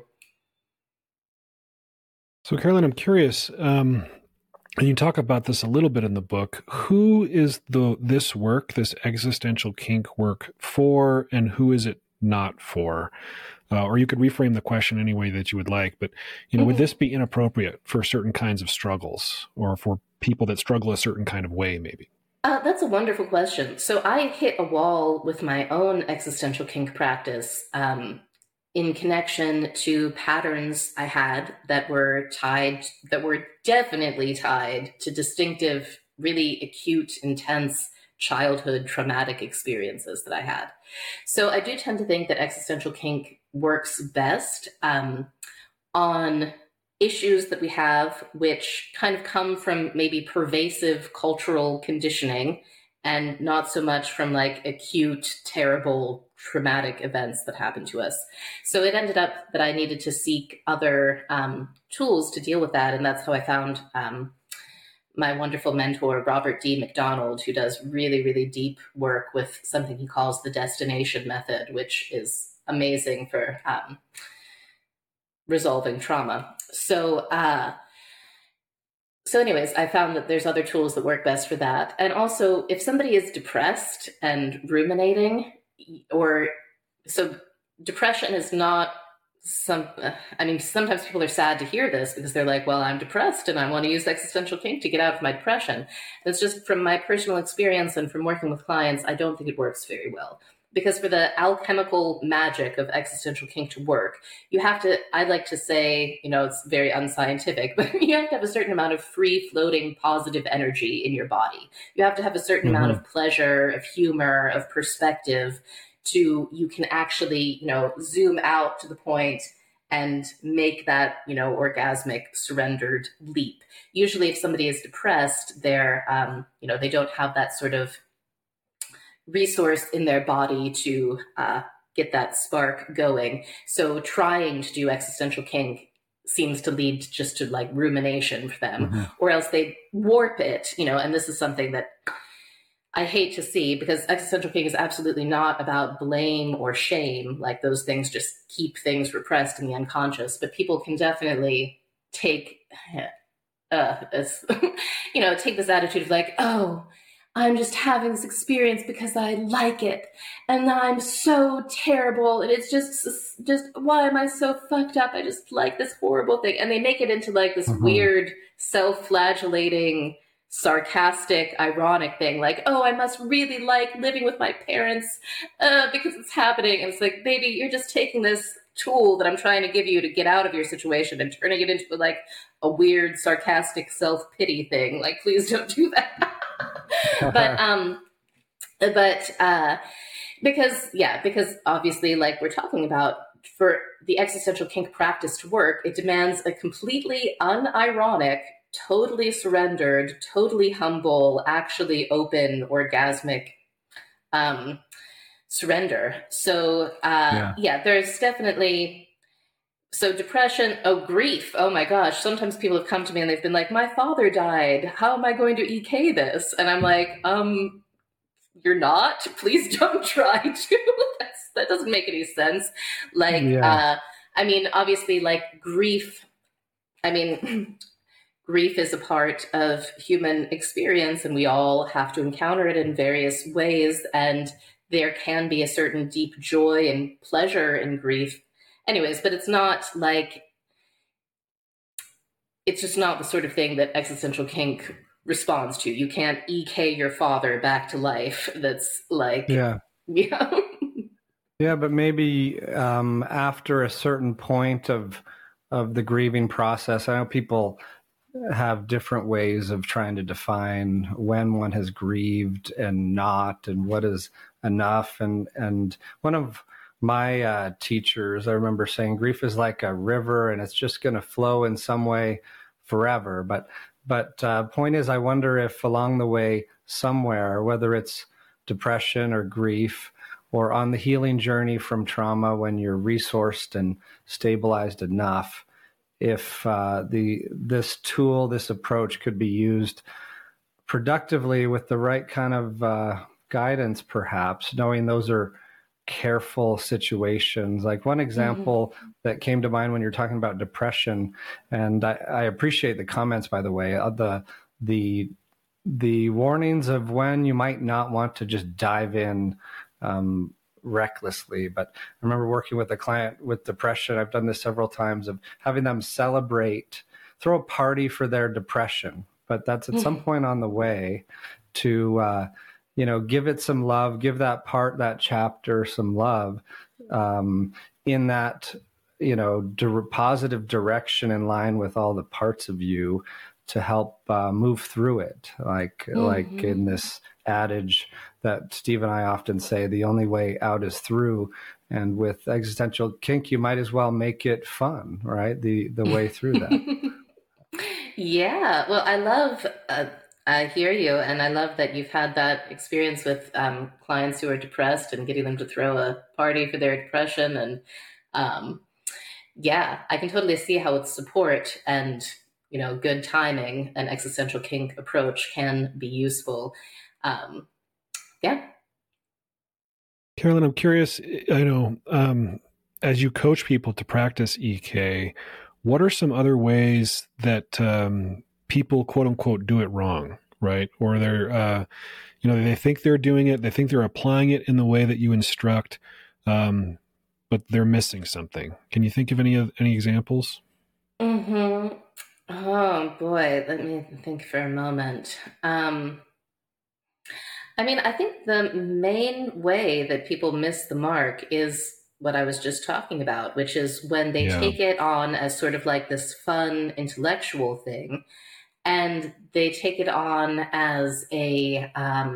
So, Carolyn, I'm curious, and you talk about this a little bit in the book, who is this existential kink work for, and who is it not for? Or you could reframe the question any way that you would like, but, would this be inappropriate for certain kinds of struggles, or for people that struggle a certain kind of way, maybe? That's a wonderful question. So I hit a wall with my own existential kink practice in connection to patterns I had that were definitely tied to distinctive, really acute, intense childhood traumatic experiences that I had. So I do tend to think that existential kink works best on issues that we have, which kind of come from maybe pervasive cultural conditioning and not so much from like acute, terrible, traumatic events that happen to us. So it ended up that I needed to seek other tools to deal with that. And that's how I found my wonderful mentor, Robert D. McDonald, who does really, really deep work with something he calls the destination method, which is amazing for resolving trauma. So anyways, I found that there's other tools that work best for that. And also, if somebody is depressed and ruminating, so depression is not sometimes people are sad to hear this because they're like, well, I'm depressed and I want to use existential kink to get out of my depression. And it's just from my personal experience and from working with clients, I don't think it works very well. Because for the alchemical magic of existential kink to work, I like to say, it's very unscientific, but you have to have a certain amount of free-floating positive energy in your body. You have to have a certain amount of pleasure, of humor, of perspective, you can actually, zoom out to the point and make that, orgasmic surrendered leap. Usually if somebody is depressed, they're, they don't have that sort of resource in their body to get that spark going. So trying to do existential kink seems to lead just to like rumination for them, or else they warp it, and this is something that I hate to see, because existential kink is absolutely not about blame or shame. Like, those things just keep things repressed in the unconscious, but people can definitely take take this attitude of like, oh, I'm just having this experience because I like it, and I'm so terrible, and it's just why am I so fucked up? I just like this horrible thing. And they make it into like this weird self-flagellating, sarcastic, ironic thing, like, oh, I must really like living with my parents because it's happening. And it's like, baby, you're just taking this tool that I'm trying to give you to get out of your situation and turning it into like a weird, sarcastic self-pity thing. Like, please don't do that. because obviously, like we're talking about, for the existential kink practice to work, it demands a completely unironic, totally surrendered, totally humble, actually open, orgasmic surrender. So there's definitely, so depression, grief. Oh my gosh. Sometimes people have come to me and they've been like, my father died. How am I going to EK this? And I'm like, you're not. Please don't try to. That doesn't make any sense. Like, I mean, obviously, like grief. I mean, grief is a part of human experience, and we all have to encounter it in various ways. And there can be a certain deep joy and pleasure in grief. Anyways, but it's not like, it's just not the sort of thing that existential kink responds to. You can't EK your father back to life. That's like, yeah. Yeah, but maybe after a certain point of the grieving process, I know people have different ways of trying to define when one has grieved and not, and what is enough. And one of my teachers, I remember saying, grief is like a river and it's just going to flow in some way forever. But point is, I wonder if along the way somewhere, whether it's depression or grief, or on the healing journey from trauma, when you're resourced and stabilized enough, if this tool, this approach could be used productively with the right kind of guidance, perhaps, knowing those are careful situations. Like one example that came to mind when you're talking about depression, and I appreciate the comments, by the way, the warnings of when you might not want to just dive in recklessly. But I remember working with a client with depression. I've done this several times, of having them celebrate, throw a party for their depression. But that's at some point on the way to, give it some love, give that chapter some love in that, positive direction in line with all the parts of you to help move through it. Like in this adage that Steve and I often say, the only way out is through. And with existential kink, you might as well make it fun, right? The way through that. Yeah. Well, I hear you. And I love that you've had that experience with clients who are depressed and getting them to throw a party for their depression. And yeah, I can totally see how with support and, good timing, an existential kink approach can be useful. Yeah. Carolyn, I'm curious, I know, as you coach people to practice EK, what are some other ways that people, quote unquote, do it wrong, right? Or they're, they think they're doing it, they think they're applying it in the way that you instruct, but they're missing something. Can you think of any examples? Mm-hmm. Oh boy, let me think for a moment. I think the main way that people miss the mark is what I was just talking about, which is when they take it on as sort of like this fun intellectual thing, and they take it on as a,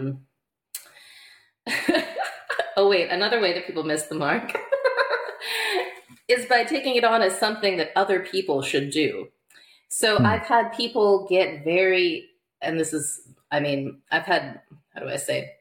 another way that people miss the mark is by taking it on as something that other people should do. So I've had people get and this is, I've had, how do I say?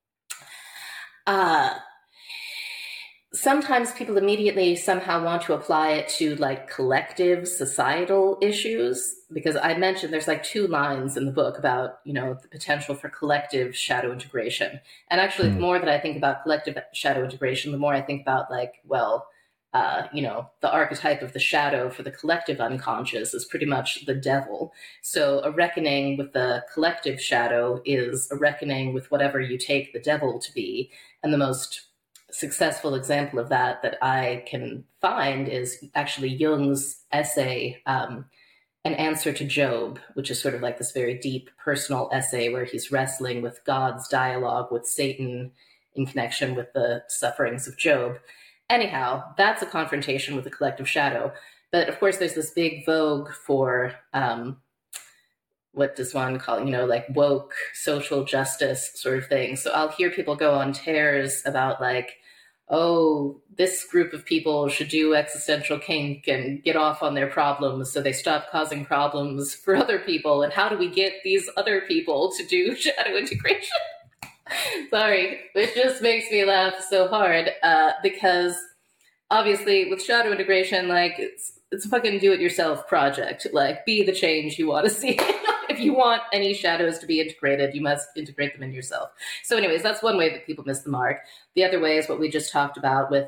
Sometimes people immediately somehow want to apply it to like collective societal issues, because I mentioned there's like 2 lines in the book about, the potential for collective shadow integration. And actually, the more that I think about collective shadow integration, the more I think about like, the archetype of the shadow for the collective unconscious is pretty much the devil. So a reckoning with the collective shadow is a reckoning with whatever you take the devil to be. And the most successful example of that I can find is actually Jung's essay, An Answer to Job, which is sort of like this very deep personal essay where he's wrestling with God's dialogue with Satan in connection with the sufferings of Job. Anyhow, that's a confrontation with the collective shadow. But of course, there's this big vogue for, what does one call it, like woke social justice sort of thing. So I'll hear people go on tears about like, oh, this group of people should do existential kink and get off on their problems so they stop causing problems for other people. And how do we get these other people to do shadow integration? Sorry, it just makes me laugh so hard because obviously with shadow integration, like it's a fucking do-it-yourself project. Like, be the change you want to see. If you want any shadows to be integrated, you must integrate them in yourself. So anyways, that's one way that people miss the mark. The other way is what we just talked about with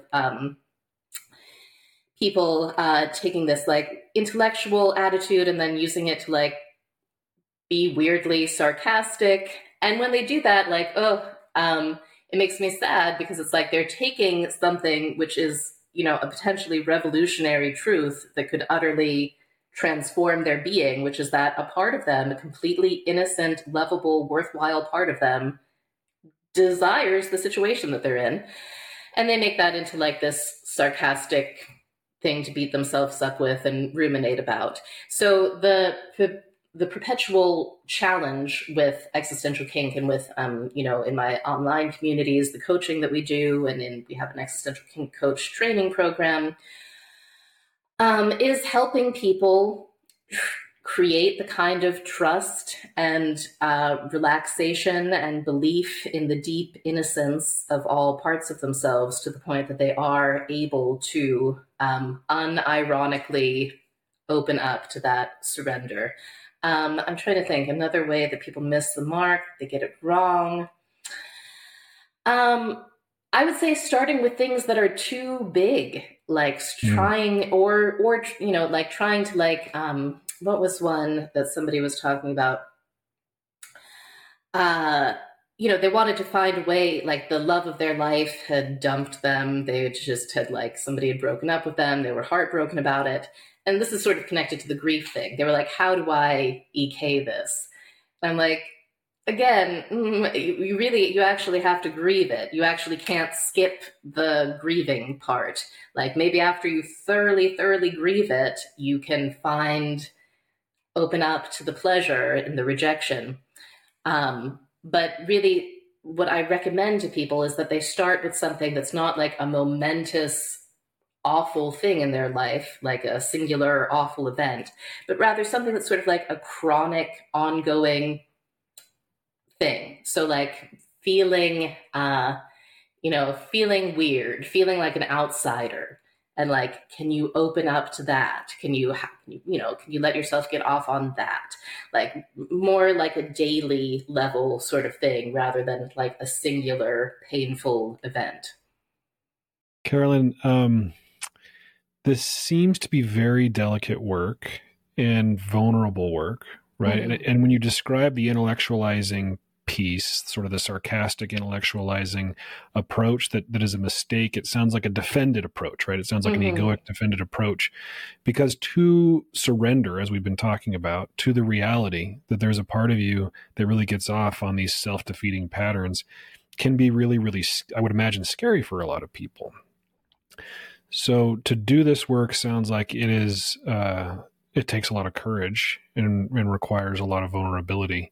people taking this like intellectual attitude and then using it to like be weirdly sarcastic. And when they do that, like, it makes me sad because it's like they're taking something which is, a potentially revolutionary truth that could utterly transform their being, which is that a part of them, a completely innocent, lovable, worthwhile part of them, desires the situation that they're in. And they make that into like this sarcastic thing to beat themselves up with and ruminate about. So the perpetual challenge with existential kink and with, in my online communities, the coaching that we do, and we have an existential kink coach training program, is helping people create the kind of trust and relaxation and belief in the deep innocence of all parts of themselves to the point that they are able to unironically open up to that surrender. I'm trying to think another way that people miss the mark, they get it wrong. I would say starting with things that are too big, like trying or like trying to like, what was one that somebody was talking about? They wanted to find a way, like the love of their life had dumped them. They just had like, somebody had broken up with them. They were heartbroken about it. And this is sort of connected to the grief thing. They were like, how do I EK this? And I'm like, again, you actually have to grieve it. You actually can't skip the grieving part. Like maybe after you thoroughly grieve it, you can open up to the pleasure and the rejection. But really what I recommend to people is that they start with something that's not like a momentous, awful thing in their life, like a singular awful event, but rather something that's sort of like a chronic, ongoing thing. So like feeling weird, feeling like an outsider. And like, can you open up to that? Can you let yourself get off on that? Like more like a daily level sort of thing rather than like a singular painful event. Carolyn, this seems to be very delicate work and vulnerable work, right? Mm-hmm. And when you describe the intellectualizing piece, sort of the sarcastic intellectualizing approach that is a mistake, it sounds like a defended approach, right? It sounds like an egoic defended approach, because to surrender, as we've been talking about, to the reality that there's a part of you that really gets off on these self-defeating patterns can be really, really, I would imagine, scary for a lot of people. So to do this work sounds like it is, it takes a lot of courage and requires a lot of vulnerability.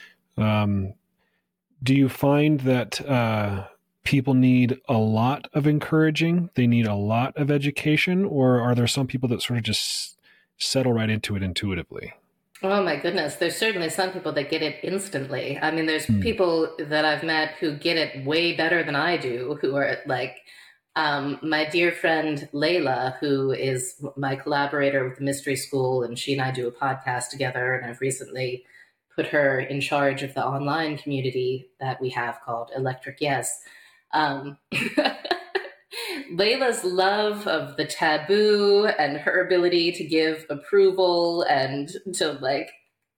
Do you find that people need a lot of encouraging? They need a lot of education? Or are there some people that sort of just settle right into it intuitively? Oh my goodness. There's certainly some people that get it instantly. I mean, there's people that I've met who get it way better than I do, who are like, my dear friend Layla, who is my collaborator with the Mystery School, and she and I do a podcast together, and I've recently put her in charge of the online community that we have called Electric Yes. Layla's love of the taboo and her ability to give approval and to like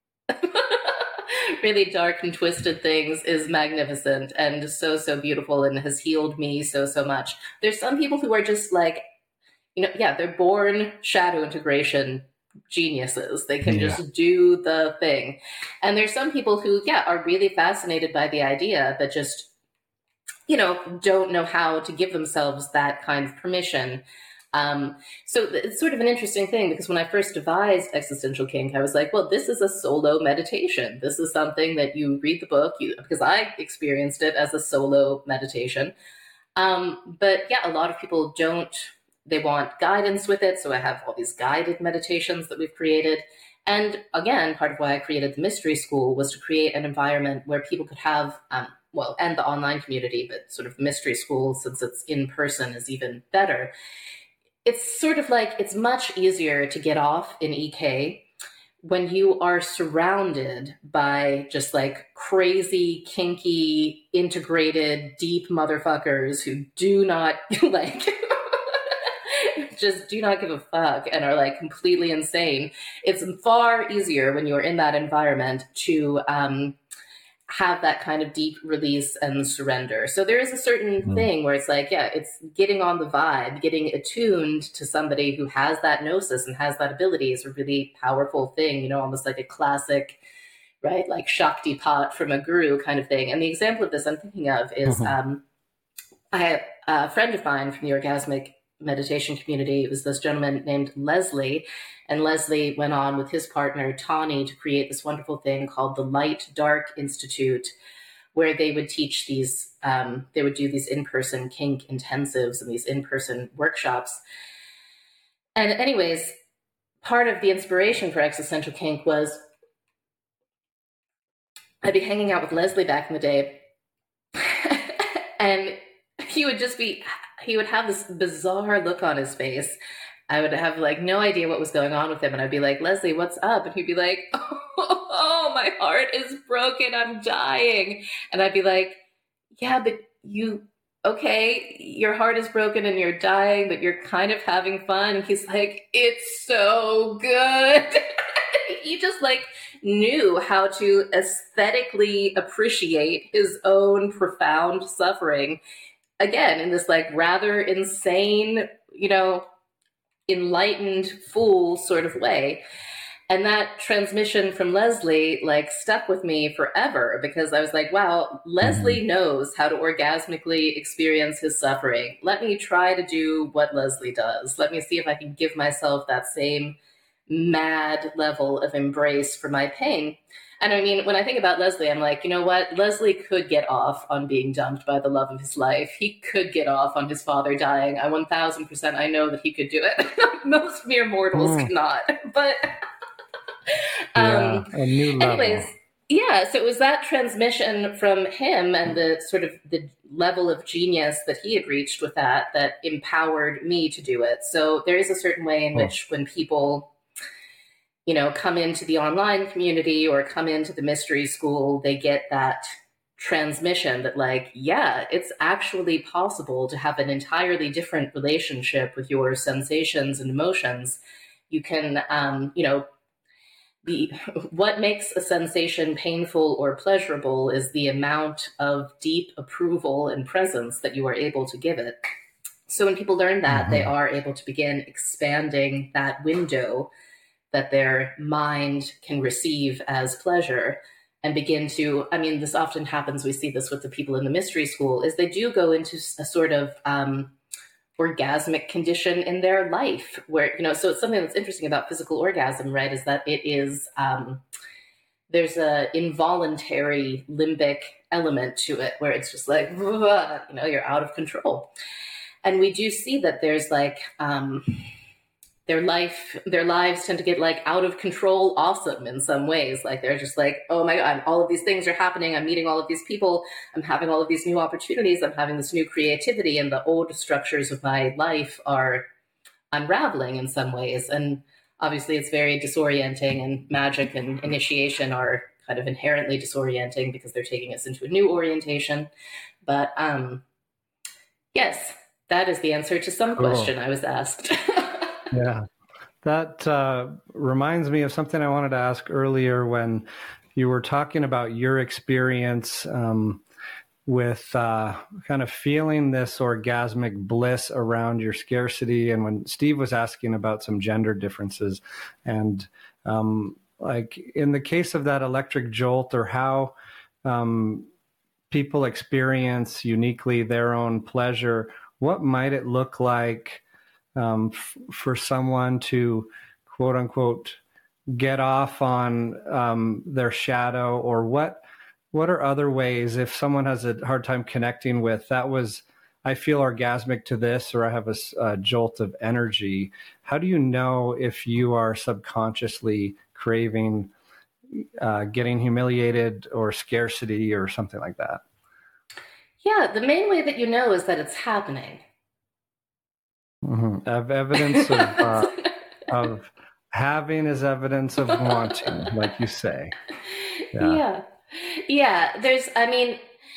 really dark and twisted things is magnificent and so beautiful and has healed me so much. There's some people who are just like, they're born shadow integration geniuses. They can just do the thing. And there's some people who, are really fascinated by the idea, but just, don't know how to give themselves that kind of permission. So it's sort of an interesting thing, because when I first devised Existential Kink, I was like, well, this is a solo meditation. This is something that you read the book, because I experienced it as a solo meditation. But a lot of people they want guidance with it. So I have all these guided meditations that we've created. And again, part of why I created the Mystery School was to create an environment where people could have, and the online community, but sort of Mystery School, since it's in person, is even better. It's sort of like, it's much easier to get off in EK when you are surrounded by just like crazy, kinky, integrated, deep motherfuckers who do not like just do not give a fuck and are like completely insane, it's far easier when you're in that environment to have that kind of deep release and surrender. So there is a certain thing where it's like, yeah, it's getting on the vibe, getting attuned to somebody who has that gnosis and has that ability is a really powerful thing, you know, almost like a classic, right, like Shaktipat from a guru kind of thing. And the example of this I'm thinking of is I have a friend of mine from the orgasmic meditation community. It was this gentleman named Leslie. And Leslie went on with his partner, Tawny, to create this wonderful thing called the Light Dark Institute, where they would teach these, they would do these in-person kink intensives and these in-person workshops. And anyways, part of the inspiration for Existential Kink was I'd be hanging out with Leslie back in the day, and he would have this bizarre look on his face. I would have like no idea what was going on with him. And I'd be like, Leslie, what's up? And he'd be like, oh, my heart is broken. I'm dying. And I'd be like, yeah, but okay, your heart is broken and you're dying, but you're kind of having fun. And he's like, it's so good. He just like knew how to aesthetically appreciate his own profound suffering. Again, in this like rather insane, you know, enlightened fool sort of way. And that transmission from Leslie like stuck with me forever, because I was like, wow, Leslie knows how to orgasmically experience his suffering. Let me try to do what Leslie does. Let me see if I can give myself that same mad level of embrace for my pain. And I mean, when I think about Leslie, I'm like, you know what? Leslie could get off on being dumped by the love of his life. He could get off on his father dying. 1000% I know that he could do it. Most mere mortals cannot. But a new level. Anyways, yeah, so it was that transmission from him and the sort of the level of genius that he had reached with that empowered me to do it. So there is a certain way in which when people, you know, come into the online community or come into the mystery school, they get that transmission that like, yeah, it's actually possible to have an entirely different relationship with your sensations and emotions. You can, you know, what makes a sensation painful or pleasurable is the amount of deep approval and presence that you are able to give it. So when people learn that, they are able to begin expanding that window that their mind can receive as pleasure and begin to, I mean, this often happens, we see this with the people in the mystery school, is they do go into a sort of orgasmic condition in their life where, you know, so it's something that's interesting about physical orgasm, right, is that it is, there's a involuntary limbic element to it where it's just like, you know, you're out of control. And we do see that there's like, their lives tend to get like out of control awesome in some ways. Like they're just like, oh my God, all of these things are happening. I'm meeting all of these people. I'm having all of these new opportunities. I'm having this new creativity, and the old structures of my life are unraveling in some ways. And obviously it's very disorienting, and magic and initiation are kind of inherently disorienting because they're taking us into a new orientation. But yes, that is the answer to some question I was asked. Yeah, that reminds me of something I wanted to ask earlier when you were talking about your experience with kind of feeling this orgasmic bliss around your scarcity, and when Steve was asking about some gender differences, and like in the case of that electric jolt, or how people experience uniquely their own pleasure, what might it look like for someone to, quote unquote, get off on their shadow? Or what are other ways, if someone has a hard time connecting with, I feel orgasmic to this, or I have a jolt of energy. How do you know if you are subconsciously craving getting humiliated or scarcity or something like that? Yeah, the main way that you know is that it's happening. Have evidence of Having is evidence of wanting, like you say. Yeah. There's, I mean,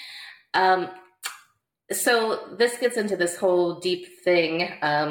so this gets into this whole deep thing,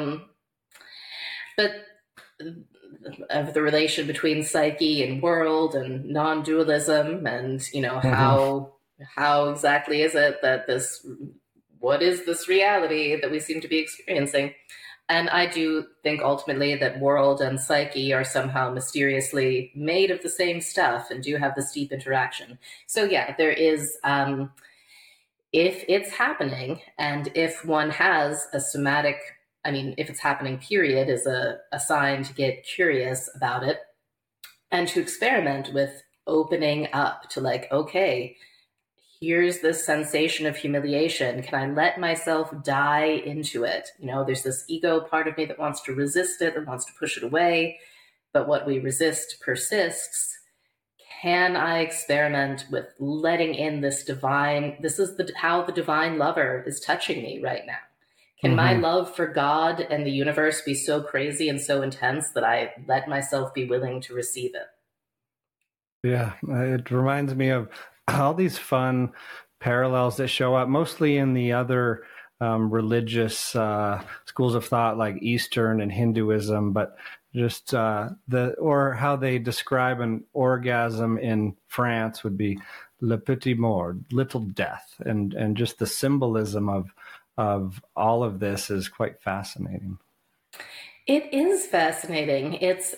but of the relation between psyche and world and non-dualism, and how exactly is it that what is this reality that we seem to be experiencing? And I do think ultimately that world and psyche are somehow mysteriously made of the same stuff and do have this deep interaction. So yeah, there is, if it's happening, and if one has a somatic, I mean, if it's happening, period, is a sign to get curious about it and to experiment with opening up to, like, okay, here's this sensation of humiliation. Can I let myself die into it? There's this ego part of me that wants to resist it and wants to push it away. But what we resist persists. Can I experiment with letting in this divine, this is how the divine lover is touching me right now. Can my love for God and the universe be so crazy and so intense that I let myself be willing to receive it? Yeah, it reminds me of all these fun parallels that show up mostly in the other religious schools of thought, like Eastern and Hinduism, but just or how they describe an orgasm in France would be le petit mort, little death, and just the symbolism of all of this is quite fascinating. It is fascinating. It's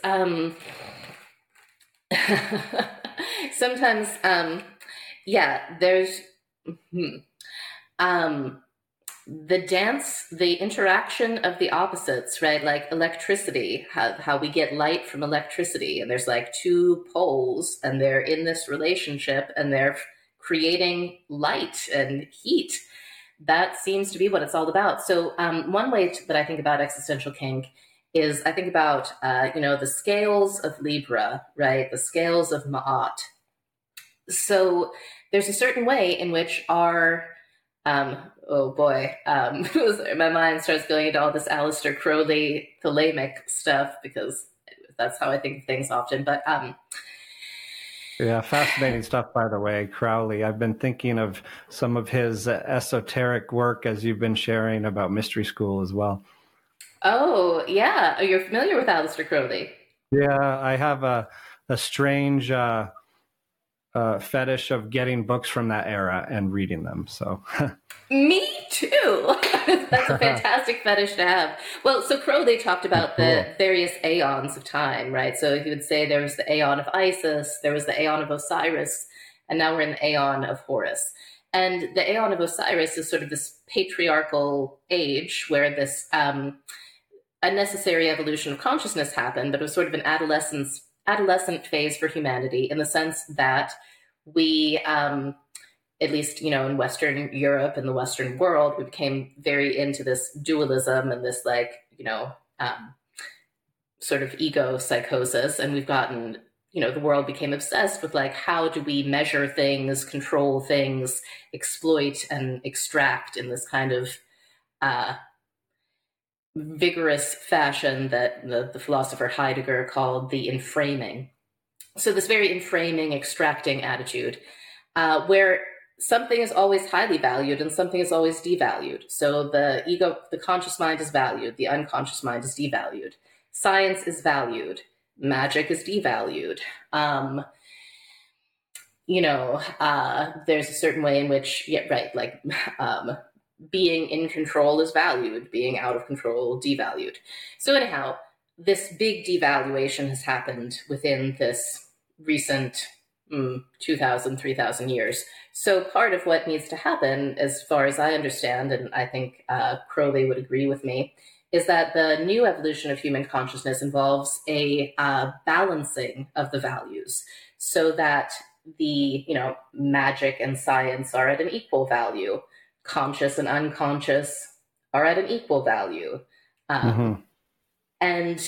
sometimes there's the dance, the interaction of the opposites, right? Like electricity, how we get light from electricity, and there's like two poles and they're in this relationship and they're creating light and heat. That seems to be what it's all about. So one way that I think about existential kink is I think about, the scales of Libra, right? The scales of Ma'at. So there's a certain way in which our, my mind starts going into all this Aleister Crowley thalamic stuff because that's how I think of things often. But yeah, fascinating stuff, by the way, Crowley. I've been thinking of some of his esoteric work as you've been sharing about Mystery School as well. Oh, yeah. Oh, you're familiar with Aleister Crowley? Yeah, I have a strange fetish of getting books from that era and reading them. So me too. That's a fantastic fetish to have. Well, so Crowley talked about the various aeons of time, right? So he would say there was the aeon of Isis, there was the aeon of Osiris, and now we're in the aeon of Horus. And the aeon of Osiris is sort of this patriarchal age where this a necessary evolution of consciousness happened, but it was sort of an adolescent phase for humanity in the sense that we, at least, in Western Europe and the Western world, we became very into this dualism and this sort of ego psychosis. And we've gotten, the world became obsessed with how do we measure things, control things, exploit and extract in this kind of vigorous fashion that the philosopher Heidegger called the inframing. So this very inframing, extracting attitude, where something is always highly valued and something is always devalued. So the ego, the conscious mind is valued, the unconscious mind is devalued. Science is valued, magic is devalued. There's a certain way in which, being in control is valued, being out of control devalued. So anyhow, this big devaluation has happened within this recent 2,000, 3,000 years. So part of what needs to happen, as far as I understand, and I think Crowley would agree with me, is that the new evolution of human consciousness involves a balancing of the values so that the, magic and science are at an equal value. Conscious and unconscious are at an equal value. And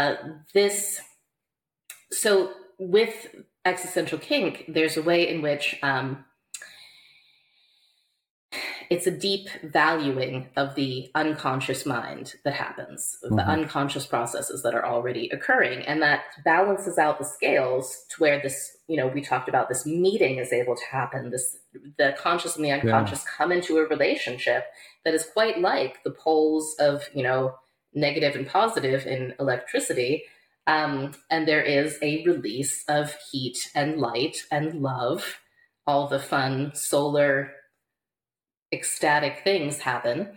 so with existential kink, there's a way in which it's a deep valuing of the unconscious mind that happens, the unconscious processes that are already occurring. And that balances out the scales to where this, we talked about this meeting is able to happen. The conscious and the unconscious come into a relationship that is quite like the poles of, negative and positive in electricity. And there is a release of heat and light and love. All the fun solar ecstatic things happen.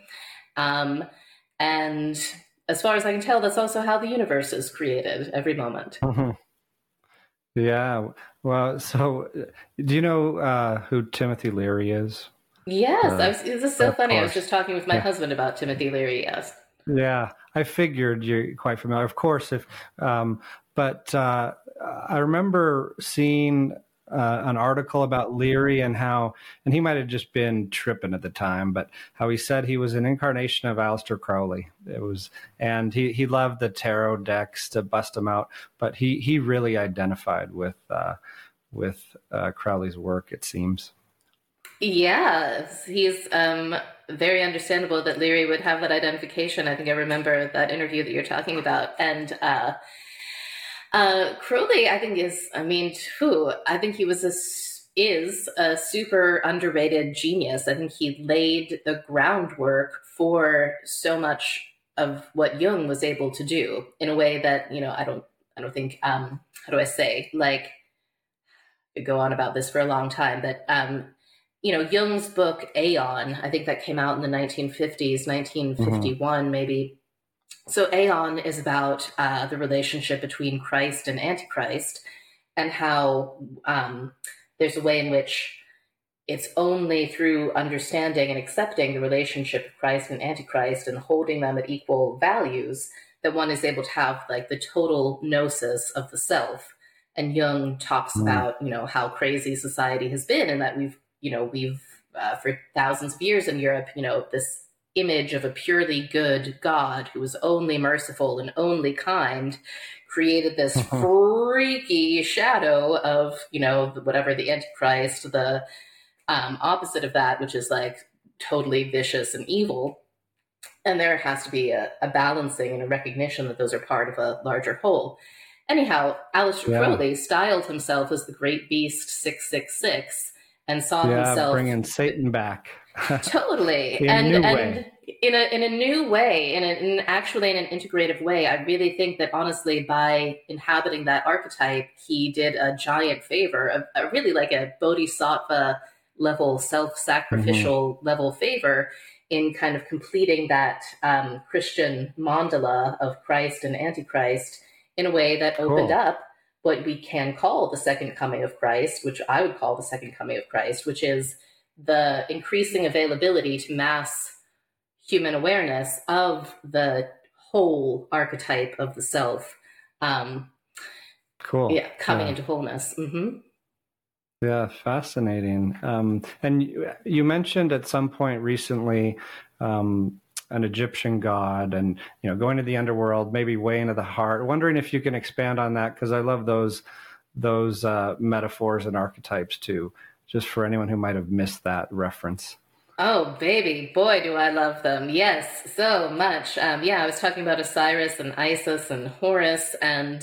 And as far as I can tell, that's also how the universe is created every moment. Yeah. Well, so do you know who Timothy Leary is? Yes. This is so funny. I was just talking with my husband about Timothy Leary. Yes. Yeah. I figured you're quite familiar, of course. But I remember seeing an article about Leary and he might have just been tripping at the time, but how he said he was an incarnation of Aleister Crowley. And he loved the tarot decks to bust them out, but he really identified with Crowley's work, it seems. Yeah, he's very understandable that Leary would have that identification. I think I remember that interview that you're talking about. And Crowley, I think I think he is a super underrated genius. I think he laid the groundwork for so much of what Jung was able to do in a way that, I don't think, how do I say, like, I could go on about this for a long time, but, Jung's book, Aeon, I think that came out in the 1950s, 1951, maybe. So Aeon is about the relationship between Christ and Antichrist, and how there's a way in which it's only through understanding and accepting the relationship of Christ and Antichrist and holding them at equal values that one is able to have like the total gnosis of the self. And Jung talks about, how crazy society has been, and that we've for thousands of years in Europe, this image of a purely good God who was only merciful and only kind created this freaky shadow of, whatever the Antichrist, the opposite of that, which is like totally vicious and evil. And there has to be a balancing and a recognition that those are part of a larger whole. Anyhow, Aleister Crowley styled himself as the great beast 666 and saw himself bringing Satan back. Totally. In a new way. In a new way, in an integrative way. I really think that honestly, by inhabiting that archetype, he did a giant favor, really like a bodhisattva level, self-sacrificial level favor in kind of completing that Christian mandala of Christ and Antichrist in a way that opened up what we can call the second coming of Christ, which I would call the second coming of Christ, which is the increasing availability to mass human awareness of the whole archetype of the self. Coming into wholeness. Yeah, fascinating. And you mentioned at some point recently an Egyptian god and, going to the underworld, maybe way into the heart. Wondering if you can expand on that, because I love those metaphors and archetypes too, just for anyone who might have missed that reference. Oh, baby, boy, do I love them. Yes, so much. I was talking about Osiris and Isis and Horus and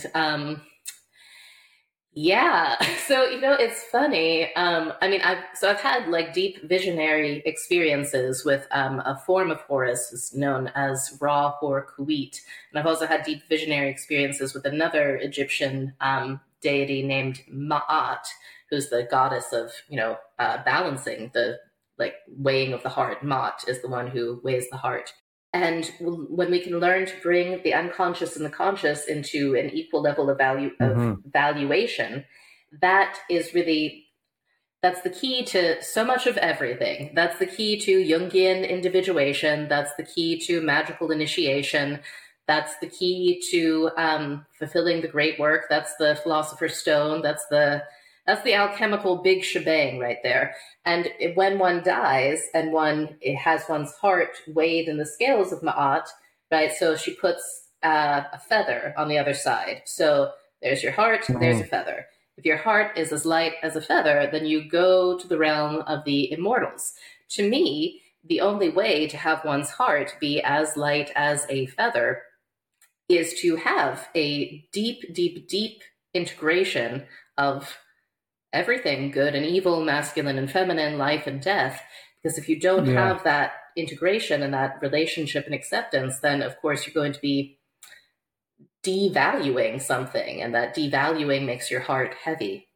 so, it's funny. I've had like deep visionary experiences with a form of Horus known as Ra Hor-Khuit. And I've also had deep visionary experiences with another Egyptian deity named Ma'at, who's the goddess of, balancing, the like weighing of the heart. Ma'at is the one who weighs the heart. And when we can learn to bring the unconscious and the conscious into an equal level of valuation, that's the key to so much of everything. That's the key to Jungian individuation. That's the key to magical initiation. That's the key to fulfilling the great work. That's the Philosopher's Stone. That's the alchemical big shebang right there. And when one dies and it has one's heart weighed in the scales of Ma'at, right? So she puts a feather on the other side. So there's your heart, there's a feather. If your heart is as light as a feather, then you go to the realm of the immortals. To me, the only way to have one's heart be as light as a feather is to have a deep, deep, deep integration of everything, good and evil, masculine and feminine, life and death. Because if you don't have that integration and that relationship and acceptance, then of course you're going to be devaluing something, and that devaluing makes your heart heavy.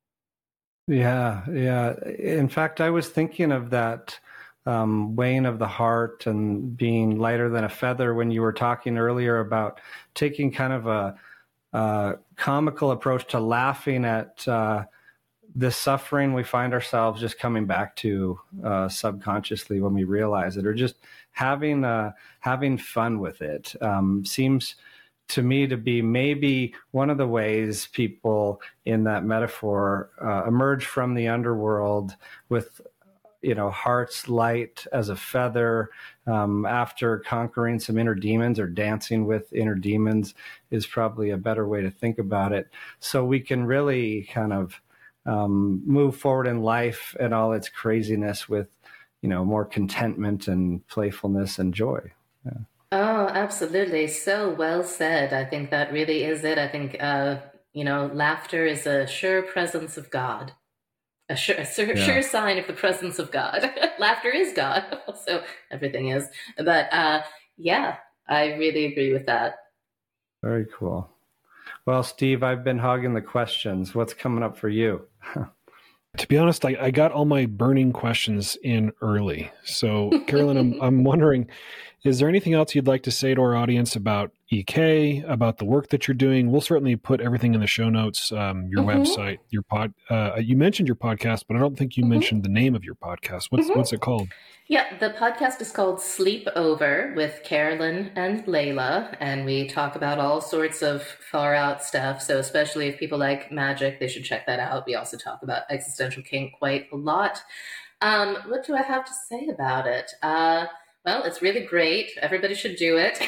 Yeah. In fact, I was thinking of that weighing of the heart and being lighter than a feather when you were talking earlier about taking kind of a comical approach to laughing at the suffering we find ourselves just coming back to subconsciously when we realize it, or just having fun with it. Seems to me to be maybe one of the ways people in that metaphor emerge from the underworld with, hearts light as a feather, after conquering some inner demons, or dancing with inner demons is probably a better way to think about it. So we can really kind of move forward in life and all its craziness with, more contentment and playfulness and joy. Yeah. Oh, absolutely. So well said. I think that really is it. I think, laughter is a sure presence of God, a sure sign of the presence of God. Laughter is God. So everything is. But yeah, I really agree with that. Very cool. Well, Steve, I've been hogging the questions. What's coming up for you? To be honest, I got all my burning questions in early. So, Carolyn, I'm wondering, is there anything else you'd like to say to our audience about EK, about the work that you're doing? We'll certainly put everything in the show notes, your website, your you mentioned your podcast, but I don't think you mentioned the name of your podcast. What's it called? Yeah, the podcast is called Sleep Over with Carolyn and Layla, and we talk about all sorts of far out stuff. So especially if people like magic, they should check that out. We also talk about existential kink quite a lot. What do I have to say about it? Well, it's really great. Everybody should do it.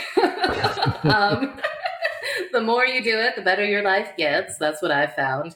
The more you do it, the better your life gets. That's what I've found.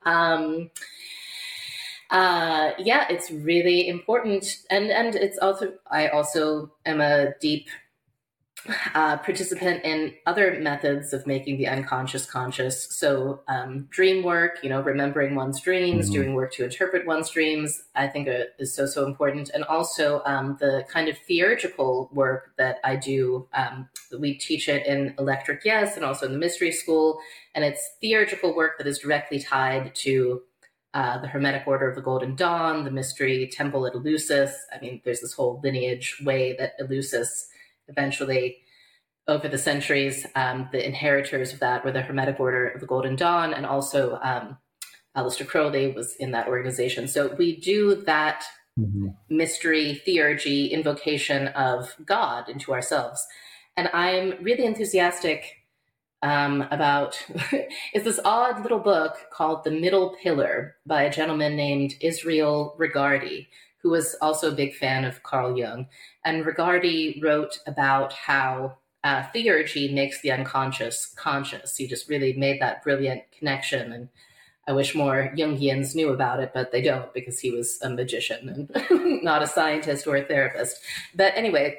Yeah, it's really important. And it's also, I also am a deep participant in other methods of making the unconscious conscious. So dream work, remembering one's dreams, doing work to interpret one's dreams, I think is so important. And also the kind of theurgical work that I do, we teach it in Electric Yes and also in the Mystery School. And it's theurgical work that is directly tied to the Hermetic Order of the Golden Dawn, the Mystery Temple at Eleusis. I mean, there's this whole lineage way that Eleusis eventually, over the centuries, the inheritors of that were the Hermetic Order of the Golden Dawn, and also Aleister Crowley was in that organization. So we do that mystery, theurgy, invocation of God into ourselves. And I'm really enthusiastic about it's this odd little book called The Middle Pillar by a gentleman named Israel Regardie, who was also a big fan of Carl Jung. And Regardie wrote about how theurgy makes the unconscious conscious. He just really made that brilliant connection. And I wish more Jungians knew about it, but they don't, because he was a magician and not a scientist or a therapist. But anyway,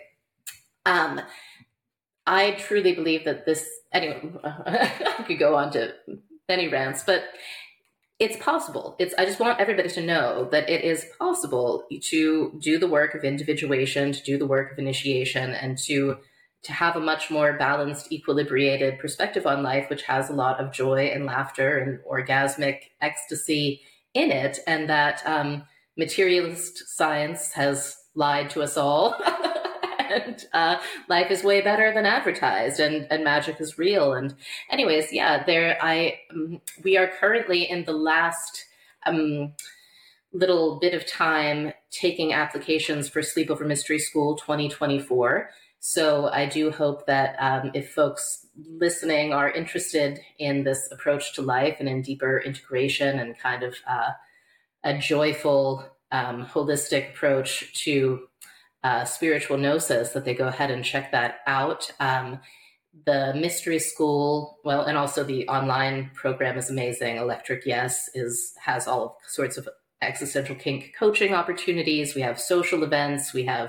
I truly believe that anyway, I could go on to many rants, but it's possible. I just want everybody to know that it is possible to do the work of individuation, to do the work of initiation, and to have a much more balanced, equilibrated perspective on life, which has a lot of joy and laughter and orgasmic ecstasy in it, and that materialist science has lied to us all. And life is way better than advertised, and magic is real. And anyways, yeah, we are currently in the last little bit of time taking applications for Sleepover Mystery School 2024. So I do hope that if folks listening are interested in this approach to life and in deeper integration and kind of a joyful, holistic approach to spiritual gnosis, that they go ahead and check that out. The Mystery School, well, and also the online program is amazing. Electric Yes has all sorts of existential kink coaching opportunities. We have social events. We have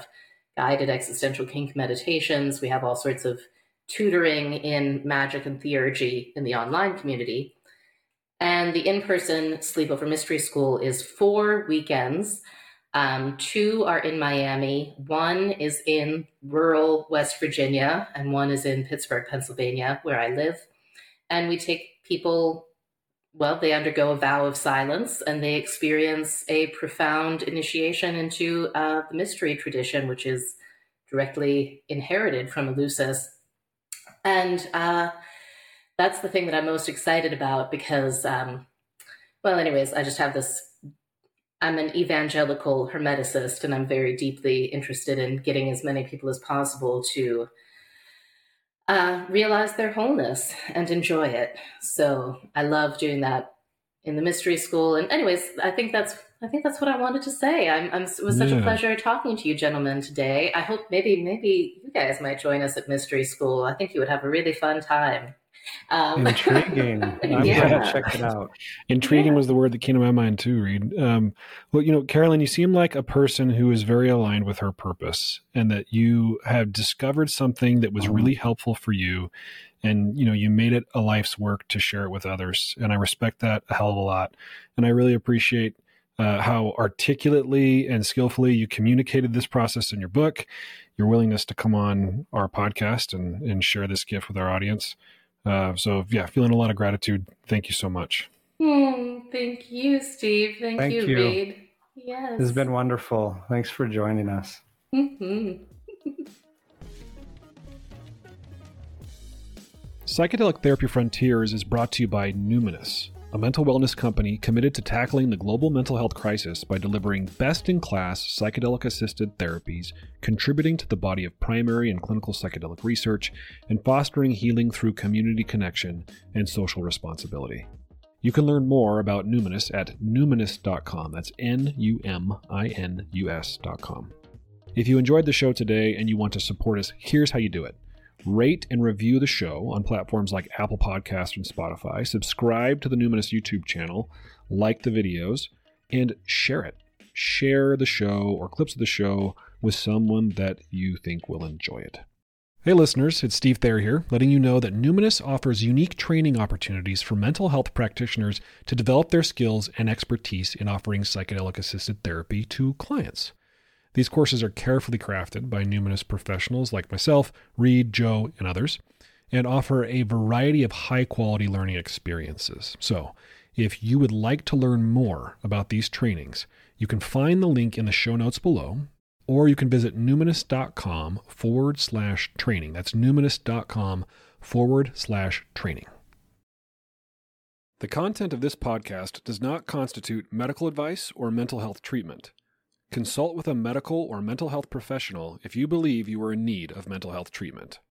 guided existential kink meditations. We have all sorts of tutoring in magic and theurgy in the online community. And the in-person Sleepover Mystery School is 4 weekends. 2 are in Miami, 1 is in rural West Virginia, and 1 is in Pittsburgh, Pennsylvania, where I live. And we take people, well, they undergo a vow of silence, and they experience a profound initiation into the mystery tradition, which is directly inherited from Eleusis. And that's the thing that I'm most excited about because, well, anyways, I just have this, I'm an evangelical hermeticist, and I'm very deeply interested in getting as many people as possible to realize their wholeness and enjoy it. So I love doing that in the mystery school. And anyways, I think that's what I wanted to say. It was such a pleasure talking to you gentlemen today. I hope maybe you guys might join us at mystery school. I think you would have a really fun time. Intriguing. I'm going to check it out. Intriguing was the word that came to my mind too, Reed. Well, Carolyn, you seem like a person who is very aligned with her purpose, and that you have discovered something that was really helpful for you, and you made it a life's work to share it with others. And I respect that a hell of a lot. And I really appreciate how articulately and skillfully you communicated this process in your book, your willingness to come on our podcast and share this gift with our audience. So yeah, feeling a lot of gratitude. Thank you so much. Thank you, Steve. Thank you, Reed. Yes. This has been wonderful. Thanks for joining us. Psychedelic Therapy Frontiers is brought to you by Numinous, a mental wellness company committed to tackling the global mental health crisis by delivering best-in-class psychedelic-assisted therapies, contributing to the body of primary and clinical psychedelic research, and fostering healing through community connection and social responsibility. You can learn more about Numinous at numinous.com. That's Numinus.com. If you enjoyed the show today and you want to support us, here's how you do it. Rate and review the show on platforms like Apple Podcasts and Spotify. Subscribe to the Numinous YouTube channel, like the videos, and share it. Share the show or clips of the show with someone that you think will enjoy it. Hey listeners, it's Steve Thayer here, letting you know that Numinous offers unique training opportunities for mental health practitioners to develop their skills and expertise in offering psychedelic-assisted therapy to clients. These courses are carefully crafted by Numinous professionals like myself, Reed, Joe, and others, and offer a variety of high-quality learning experiences. So, if you would like to learn more about these trainings, you can find the link in the show notes below, or you can visit numinous.com/training. That's numinous.com/training. The content of this podcast does not constitute medical advice or mental health treatment. Consult with a medical or mental health professional if you believe you are in need of mental health treatment.